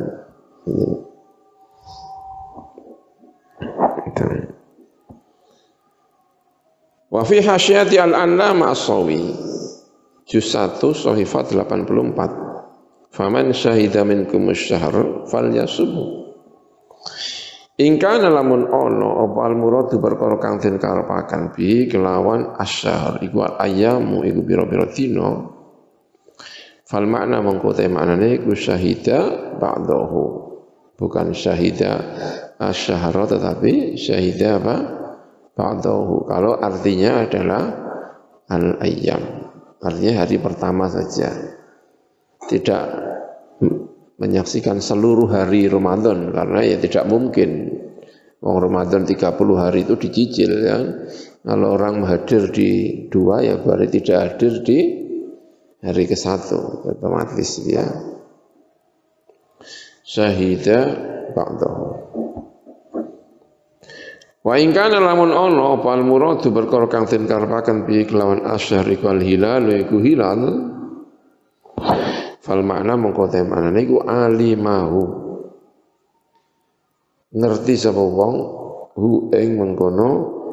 Wa fi hasyati al-Allama as-Sawi juz satu Shahifat delapan puluh empat. Faman syahida minkum asy-syahr falyasubhu. Ingkana lamun ono apa al-muradu perkara kang den karepaken bi kelawan asy-syahr iku ayamu iku pira-pira dina. Fal makna mengko te maknane iku syahida ba'dahu. Bukan syahida asy-syahr tetapi syahida apa? Ba'dahu. Kalau artinya adalah al-ayyam. Artinya hari pertama saja. Tidak menyaksikan seluruh hari Ramadan karena ya tidak mungkin. Wong Ramadan tiga puluh hari itu dicicil ya. Kalau orang hadir di dua ya berarti tidak hadir di hari ke satu otomatis ya. Syahida ba'dahu. Wa in kana lamun ono apa al muradu perkara kang den karepaken bi kelawan asyhari wal hilal iku hilal fal makna mengko te maknane iku alimahu ngerti sapa wong hu ing mengkono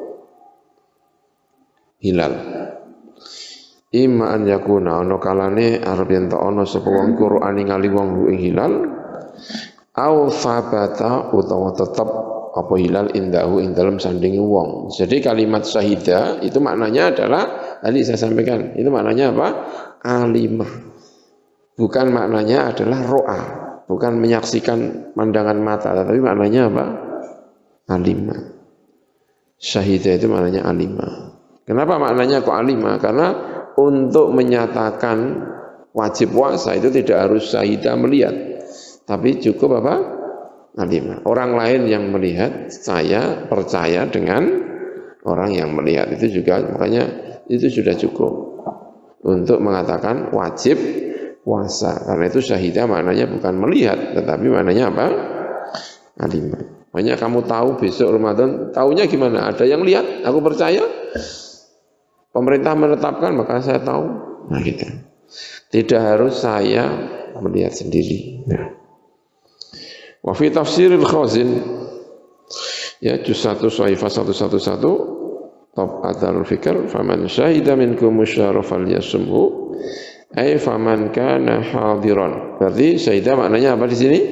hilal ima an yakuna ana kalane arep yen ana sapa wong Qur'an ningali wong hu ing hilal au fabata utawa tetep apa hilal indahu ing dalam sandingi wong. Jadi kalimat syahida itu maknanya adalah tadi saya sampaikan, itu maknanya apa? Alimah. Bukan maknanya adalah ro'a, bukan menyaksikan pandangan mata, tapi maknanya apa? Alimah. Syahida itu maknanya alimah. Kenapa maknanya kok alimah? Karena untuk menyatakan wajib puasa itu tidak harus syahida melihat, tapi cukup apa? Alimah. Orang lain yang melihat, saya percaya dengan orang yang melihat itu juga, makanya itu sudah cukup untuk mengatakan wajib puasa. Karena itu syahidah maknanya bukan melihat, tetapi maknanya apa? Alima. Makanya kamu tahu besok Ramadan, taunya gimana? Ada yang lihat, aku percaya. Pemerintah menetapkan, maka saya tahu. Nah gitu. Tidak harus saya melihat sendiri. Nah. Wa fi tafsiril Khazin, ya juz satu Shaifah seratus sebelas, Top Adarul Fikr, faman syahida minkum musyara falyasumhu, ay faman kana hadiran. Berarti syahidah maknanya apa di sini?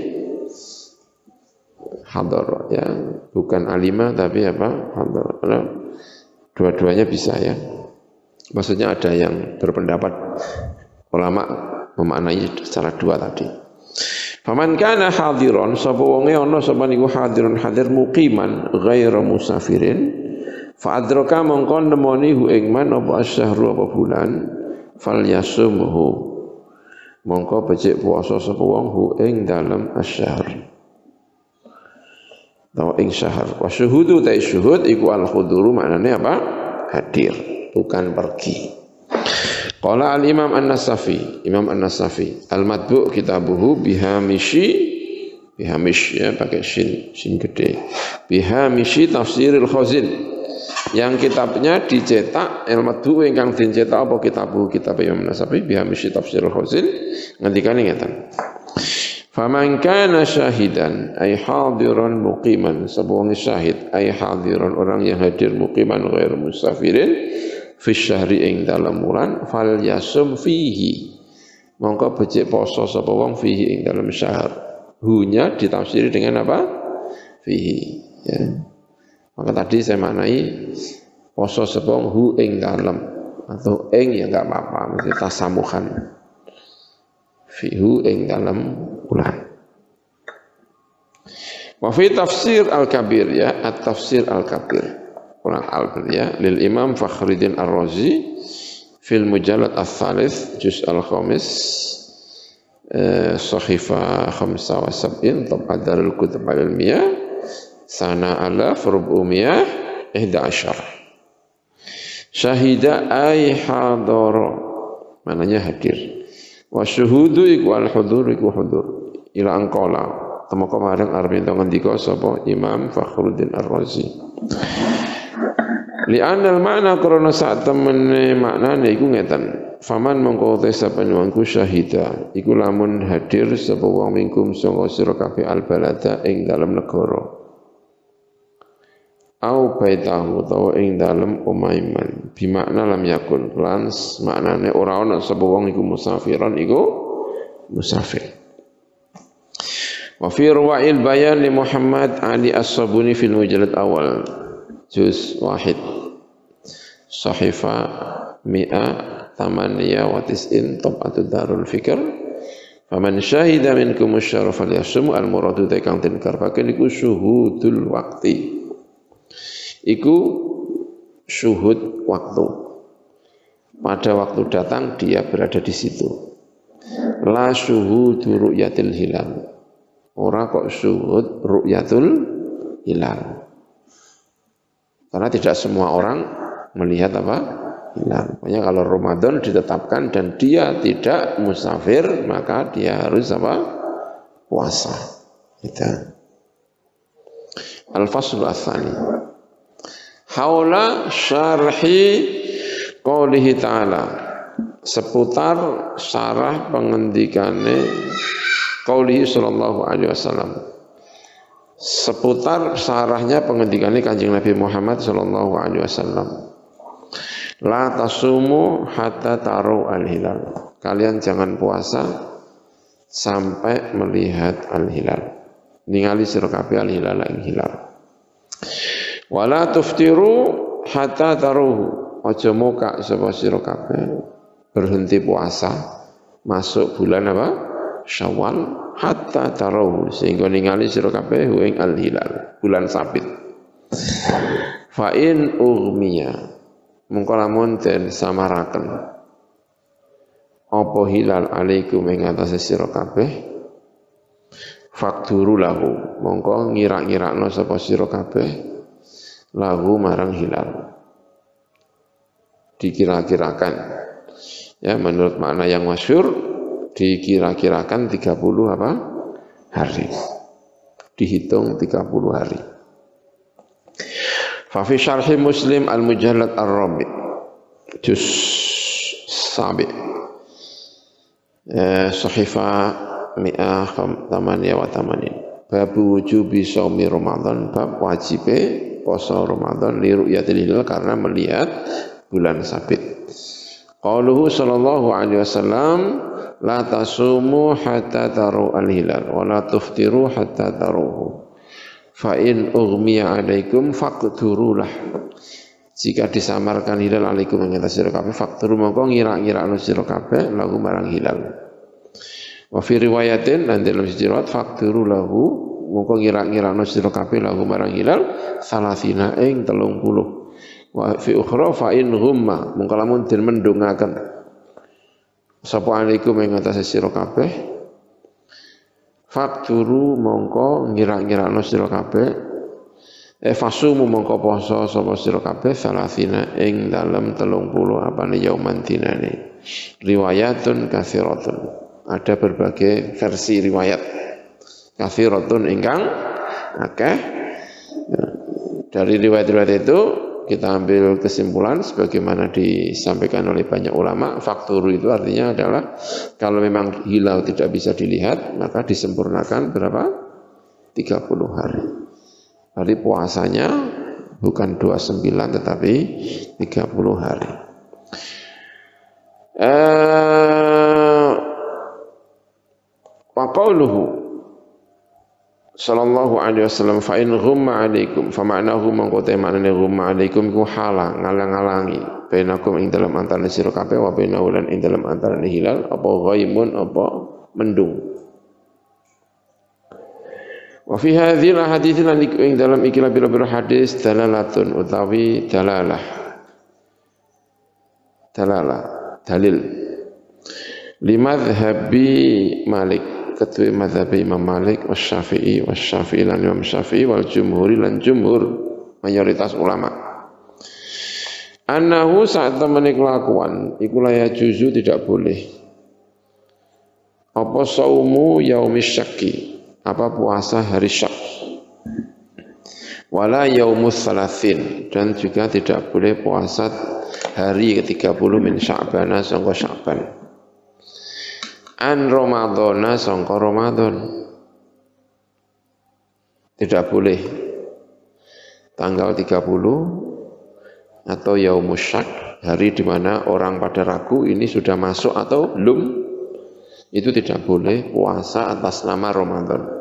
Hadar, ya, bukan alima tapi apa? Hadar. Dua-duanya bisa ya. Maksudnya ada yang berpendapat ulama memaknai secara dua tadi. Faman kana hadiran, sapa wonge ana sapa niku hadirun hadir muqiman ghairu musafirin, fa adraka mongko nemoni hu ing man apa asyhru apa bulan, falyasumhu. Mongko becik puasa sapa wong hu ing dalem asyahr. Tawa ing syahr. Wa syuhudu ta syuhud iku al huduru maknane apa? Hadir, bukan pergi. Qala al-Imam An-Nasafi, Imam An-Nasafi, al-Matbu' kitabuhu bihamishi, bihamish ya pakai shin, shin gede. Bihamishi tafsiril Khazin. Yang kitabnya dicetak al-Matbu' ingkang dicetak apa kitabuhu kitab Imam An-Nasafi bihamishi tafsiril Khazin ngendikane ngeten. Faman kana syahidan ay hadiran muqiman, sebuah syahid ay hadiran orang yang hadir muqiman ghair musafirin fi syahri ing dalam bulan fal yasum fihi, mongko becik poso sapa wong fihi ing dalam syahr. Hunya ditafsiri dengan apa? Fihi, ya. Maka tadi saya maknai poso sapa wong hu ing dalam, atau ing ya enggak apa-apa, mesti tasamuhan. Fihu ing dalam bulan. Wa fi tafsir al-kabir, ya, at-tafsir al-kabir. Kurang al ya, lil Imam Fakhruddin Ar-Razi fil Mujallad al-Thalith juz al-Khamis Sahifa khamsa wa sab'in Tab'at Darul Kutub al-Ilmiyah sana alaf rub'umiyah ihda asyar. Syahida ay hadara, maknanya hadir. Wa syuhudu iku al-hudur iku hudur. Ila angkola temoko marang arep ngendika sapa Imam Fakhruddin Ar-Razi. Li'anal makna karena saat temene maknane iku ngeten. Faman mongko te sapa wongku syahida iku lamun hadir sapa wong mingkum sanga sira kabeh al-balada ing dalem negara. Au baitahu utawa ing dalem omaiman. Bi makna lam yakun lan maknane ora ana sapa wong iku musafiran iku musafir. Wa fi ruwa'il bayan li Muhammad Ali As-Sabuni fil mujallad awal juz wahid Sahifa mi'a tamaniya wa tis'in Tab'atud Darul Fikr. Faman syahida minkum asyara falyasum, al-muradu tekang den karepaken iku syuhudul waqti. Iku syuhud waktu. Pada waktu datang dia berada di situ. La syuhudu ru'yatil hilal. Ora kok syuhud ru'yatul hilal. Karena tidak semua orang melihat apa? Hilal. Makanya kalau Ramadan ditetapkan dan dia tidak musafir, maka dia harus apa? Puasa. Gitu. Al-Fasl Ats-Tsani. Haula syarhi qoulihi ta'ala. Seputar syarah pengendikane qoulihi sallallahu alaihi wasallam. Seputar syarahnya pengendikannya Kanjeng Nabi Muhammad sallallahu alaihi wasallam. La tasumu hatta taru al-hilal. Kalian jangan puasa sampai melihat al-hilal. Ningali sira kabeh al-hilal ing hilal. Wala tuftiru hatta taruhu. Aja muka sapa sira kabeh berhenti puasa masuk bulan apa? Syawal hatta taruhu, sehingga ningali sira kabeh ing al-hilal, bulan sabit. Fa in ughmiya, mengko lamun den samaraken apa hilal alaikum ing atase sira kabeh, fakturu lahu, mongko ngira-ngirakno sapa sira kabeh lahu marang hilal. Dikira-kirakan, ya, menurut makna yang masyhur dikira-kirakan tiga puluh apa? Hari. Dihitung tiga puluh hari. Fa fi syarhi Muslim al-Mujallad ar-Rabi juz sabi eh sahifa mi'ah thamaniya wa thamanin bab wujubi shaumi Ramadan, bab wajibe poso Ramadan li ru'yatil hilal karena melihat bulan sabit. Qauluhu sallallahu alaihi wasallam la tasumu hatta taru al-hilal wa la tuftiru hatta taruhu fa in ughmiya alaikum faqturulah. Jika disamarkan hilal alaikum ing atas sira kabeh faqturu mongko ngira-ngirakno sira kabeh lahu marang hilal. Wa fi riwayatin lan dalam riwayat faqturu lahu mongko ngira-ngirakno sira kabeh lahu marang hilal salasina ing telung puluh. Wa fi ukhra fa in ghumma mongko lamun den mendungaken sapa alaikum ing atas sira kabeh faqturu mongko ngira-ngirakno sira kabeh e fasumu mongko poso sapa sira kabeh salasina ing dalem telung puluh apane yauman dinane. Riwayatun katsiratun, ada berbagai versi riwayat. Katsiratun ingkang akeh. Dari riwayat-riwayat itu kita ambil kesimpulan sebagaimana disampaikan oleh banyak ulama, fakturu itu artinya adalah kalau memang hilal tidak bisa dilihat maka disempurnakan berapa? tiga puluh hari. Hari puasanya bukan dua puluh sembilan tetapi tiga puluh hari. Eh, wa qauluhu sallallahu alaihi wasallam fa in ghumma alaikum fa ma'nahu mangkote maknane ghumma alaikum ku halang ngalang-alangi bainakum ing dalam antarané sira kabeh wa bainahu lan ing dalam antarané hilal apa ghaimun apa mendung. Wa fi hadhil ahadits lan ing dalam ikilah biro-biro hadis dalalatun utawi dalalah dalalah dalil limadhhabi Malik ketua mazhab Imam Malik was Syafi'i was Syafi'i lan Imam Syafi'i wal jumhuri lan jumhur mayoritas ulama annahu saat temene kelakuan iku la juzu tidak boleh apa saumu yaumis syakki apa puasa hari syak wala yaumus salasin dan juga tidak boleh puasa hari ke tiga puluh min Sya'bana sangka Sya'ban an Ramadhana sangka Ramadan tidak boleh tanggal tiga puluh atau yaumus syak hari di mana orang pada ragu ini sudah masuk atau belum, itu tidak boleh puasa atas nama Ramadan.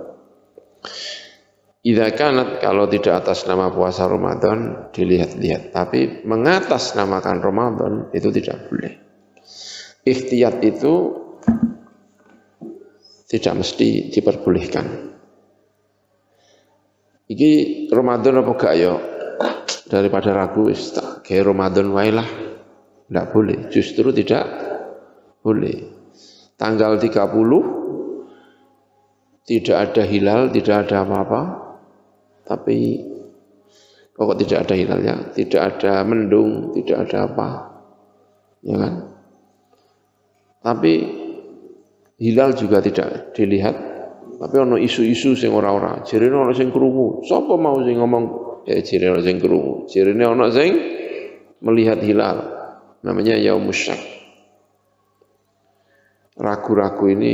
Idza kanat kalau tidak atas nama puasa Ramadan dilihat-lihat, tapi mengatasnamakan Ramadan itu tidak boleh. Ikhtiyat itu tidak mesti diperbolehkan. Iki Ramadan apa gak ya? Daripada ragu kayak Ramadan wae lah. Tidak boleh, justru tidak boleh. Tanggal tiga puluh tidak ada hilal, tidak ada apa-apa. Tapi pokok tidak ada hilalnya, tidak ada mendung, tidak ada apa. Ya kan? Tapi hilal juga tidak dilihat. Tapi ono isu-isu sing ora-ora. Jirene ono sing krungu. Sapa mau sing ngomong ya jirene ono sing krungu. Jirene ono sing melihat hilal. Namanya yaumus syak. Ragu-ragu ini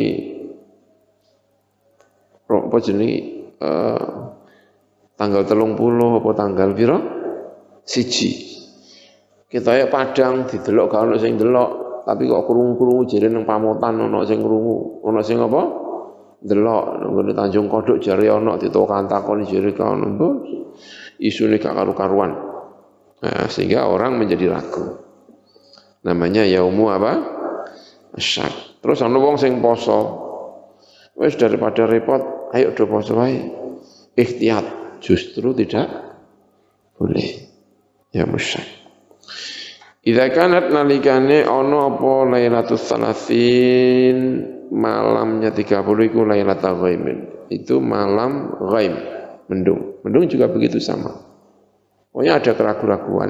apa jenenge uh, tanggal telung puluh apa tanggal piro? Siji. Kita ya Padang didelok gak ono sing delok, tapi kok krungu-krungu jare nang Pamotan ono sing krungu. Ono sing apa? Delok nang Tanjung Kodok jare ono ditokan takoni jare gak ono. Isune gak karu-karuan. Nah, sehingga orang menjadi ragu. Namanya yaumu apa? Syak. Terus ana wong sing poso. Wis daripada repot, ayo do poso wae. Ikhtiyat justru tidak boleh. Ya musyak. Idza kanat nalikane ana apa Lailatul Salasin malamnya tiga puluh iku Lailatul Ghaimin. Itu malam ghaim, mendung. Mendung juga begitu sama. Pokoknya ada keraguan-keraguan.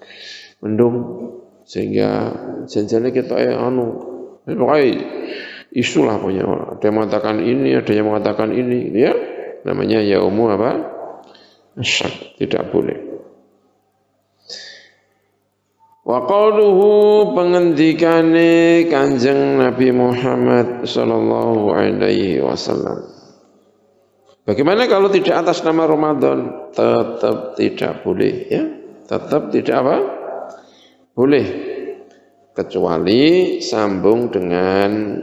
Mendung sehingga janjane kita eh anu pokoknya isu lah punya orang. Ada yang mengatakan ini, ada yang mengatakan ini, ya. Namanya yaumu apa? Syak, tidak boleh. Wa qauluhu pengendikane Kanjeng Nabi Muhammad sallallahu alaihi wasallam. Bagaimana kalau tidak atas nama Ramadan? Tetap tidak boleh, ya. Tetap tidak apa? Boleh. Kecuali sambung dengan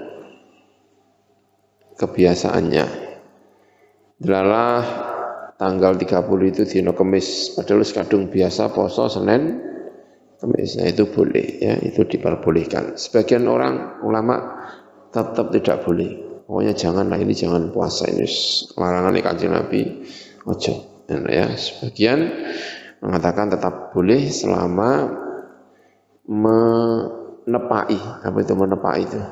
kebiasaannya. Delalah tanggal tiga puluh itu dino Kemis, padahal kadung biasa poso Senin Kemis, nah itu boleh, ya, itu diperbolehkan. Sebagian orang ulama tetap tidak boleh. Pokoknya janganlah ini, jangan puasa ini, larangan Kanjeng Nabi, ojo. Ya, sebagian mengatakan tetap boleh selama menepai, apa itu menepai itu?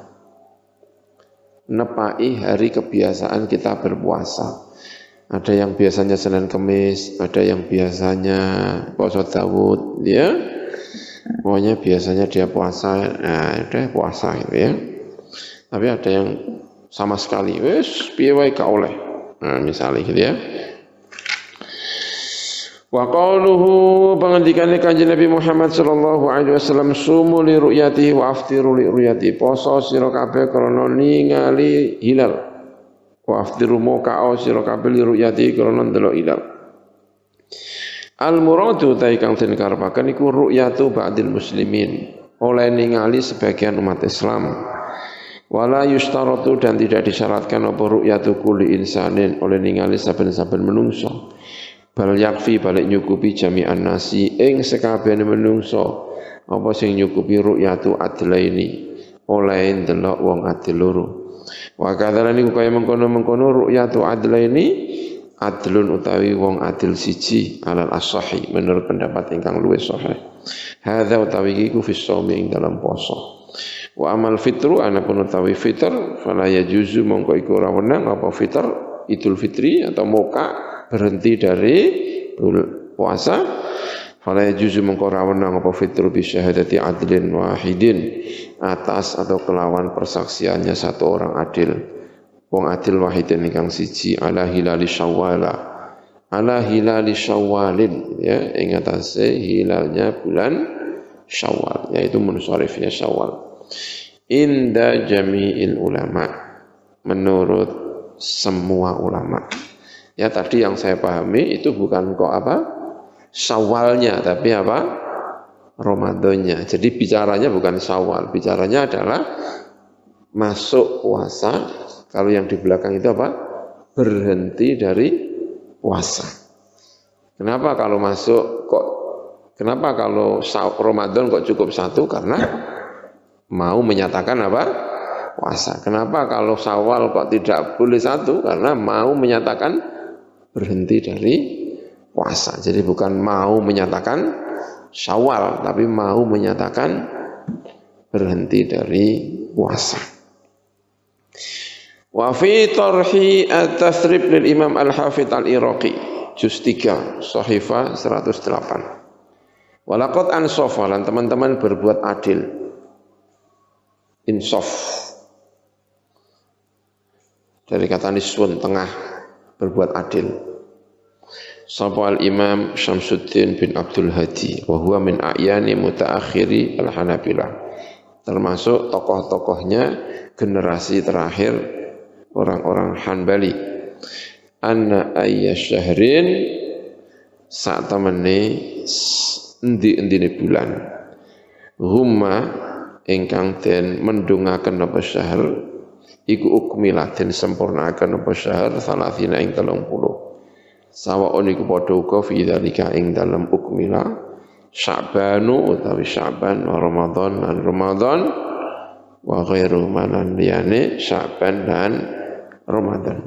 Menepai hari kebiasaan kita berpuasa. Ada yang biasanya Senin Kemis, ada yang biasanya puasa Daud, ya. Pokoknya biasanya dia puasa, nah udah puasa gitu ya. Tapi ada yang sama sekali, wes piye wae gak oleh. Nah, misalnya gitu ya. Wa qauluhu pengendikane Kanjeng Nabi Muhammad sallallahu alaihi wasallam sumu li ru'yatihi wa aftiru li ru'yati. Poso sira kabeh krana ningali hilal. Wa aftiru mokao sira kabeh li ru'yati krana ndelok hilal. Al-muradu ta kang den karepaken iku ru'yatu ba'dil muslimin, oleh ningali sebagian umat Islam. Wala yustaratu dan tidak disyaratkan apa ru'yatu kulli insanin, oleh ningali saben-saben menungso. Bal yakfi balik nyukupi jami'an nasi ing sekabehane menungso, apa sing nyukupi ru'yatu adlaini, oleh ndelok wong adil loro. Wa kadzalika niku kaya mengkono-mengkono ru'yatu adlaini, adlun utawi wong adil siji alal as-sahih menurut pendapat ingkang luwih sahih. Hadza utawi iku fi shaumi ing dalam poso. Wa amal fitru anapun utawi fitr fala yajuzu mongko iku ora wenang apa fitr Idul Fitri atau moka berhenti dari puasa. Fala yajuzu mongko ora wenang apa fitru bi syahadati adlin wahidin, atas atau kelawan persaksiannya satu orang adil. Wong adil wahidin ingkang siji ala hilali syawala, ala hilali syawalin, ya, ing atase hilalnya bulan Syawal, yaitu munsharifnya Syawal. Inda jami'il ulama, menurut semua ulama. Ya, tadi yang saya pahami itu bukan kok apa Syawalnya, tapi apa Ramadannya. Jadi bicaranya bukan Syawal, bicaranya adalah masuk puasa. Kalau yang di belakang itu apa? Berhenti dari puasa. Kenapa kalau masuk kok? Kenapa kalau Ramadan kok cukup satu? Karena mau menyatakan apa? Puasa. Kenapa kalau Syawal kok tidak boleh satu? Karena mau menyatakan berhenti dari puasa. Jadi bukan mau menyatakan Syawal, tapi mau menyatakan berhenti dari puasa. Wa fi tarhi at-tasrib lil Imam Al-Hafidz Al-Iraqi juz tiga Shahifah seratus delapan. Walaqad ansafa, lan teman-teman berbuat adil. Insaf dari kata niswun, tengah, berbuat adil. Sapa al-Imam Syamsuddin bin Abdul Hadi wa huwa min a'yani mutaakhiri al-Hanabilah, termasuk tokoh-tokohnya generasi terakhir orang-orang Hanbali. Anna ayya syahrin, saat temene endi-endine bulan, humma ingkang den mendungaken apa syahr, iku ukmilah den sempurnaken apa syahr salatina ing telung puluh. Sawaun iku padha uga fi dzalika ing dalem ukmilah Sya'banu utawi Sya'ban wa Ramadan lan Ramadan wa ghairu manan liyane Sya'ban dan Ramadan.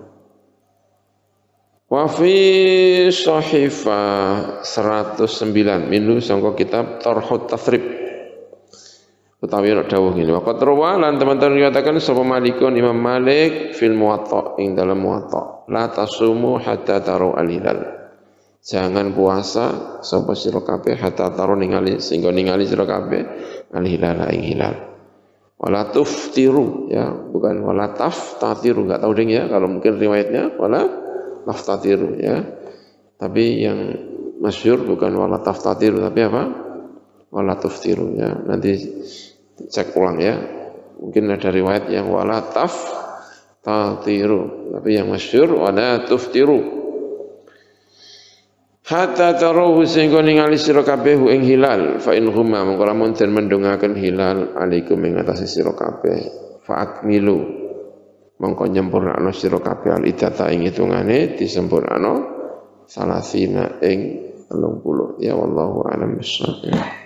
Wa fi Shahifah seratus sembilan minhu sangka kitab Tarhut Tathrib utawi ana dawuh ngene. Waqat rawa lan teman-teman dikatakan sapa Malikun Imam Malik fil Muwatta ing dalam Muwatta, la tasumu hatta taru al-hilal. Jangan puasa sapa sira kabeh hatta taru ningali sehingga ningali sira kabeh al-hilal ing hilal. wala tuftiru ya, bukan wala taftatiru, enggak tahu ding ya kalau mungkin riwayatnya wala taftatiru ya. Tapi yang masyhur bukan wala taftatiru tapi apa? Wala tuftiru ya. Nanti cek ulang ya. Mungkin ada riwayat yang wala taftatiru, tapi yang masyhur wala tuftiru. Hatta tarahu sehingga ningali sira kabeh ing hilal, fa in huma mongko lamun den mendungaken hilal alaikum ing atase sira kabeh, fa akmilu mongko nyempurnakno sira kabeh al idata ing hitungane disempurnakno salasina ing telung puluh ya wallahu a'lam bissawab.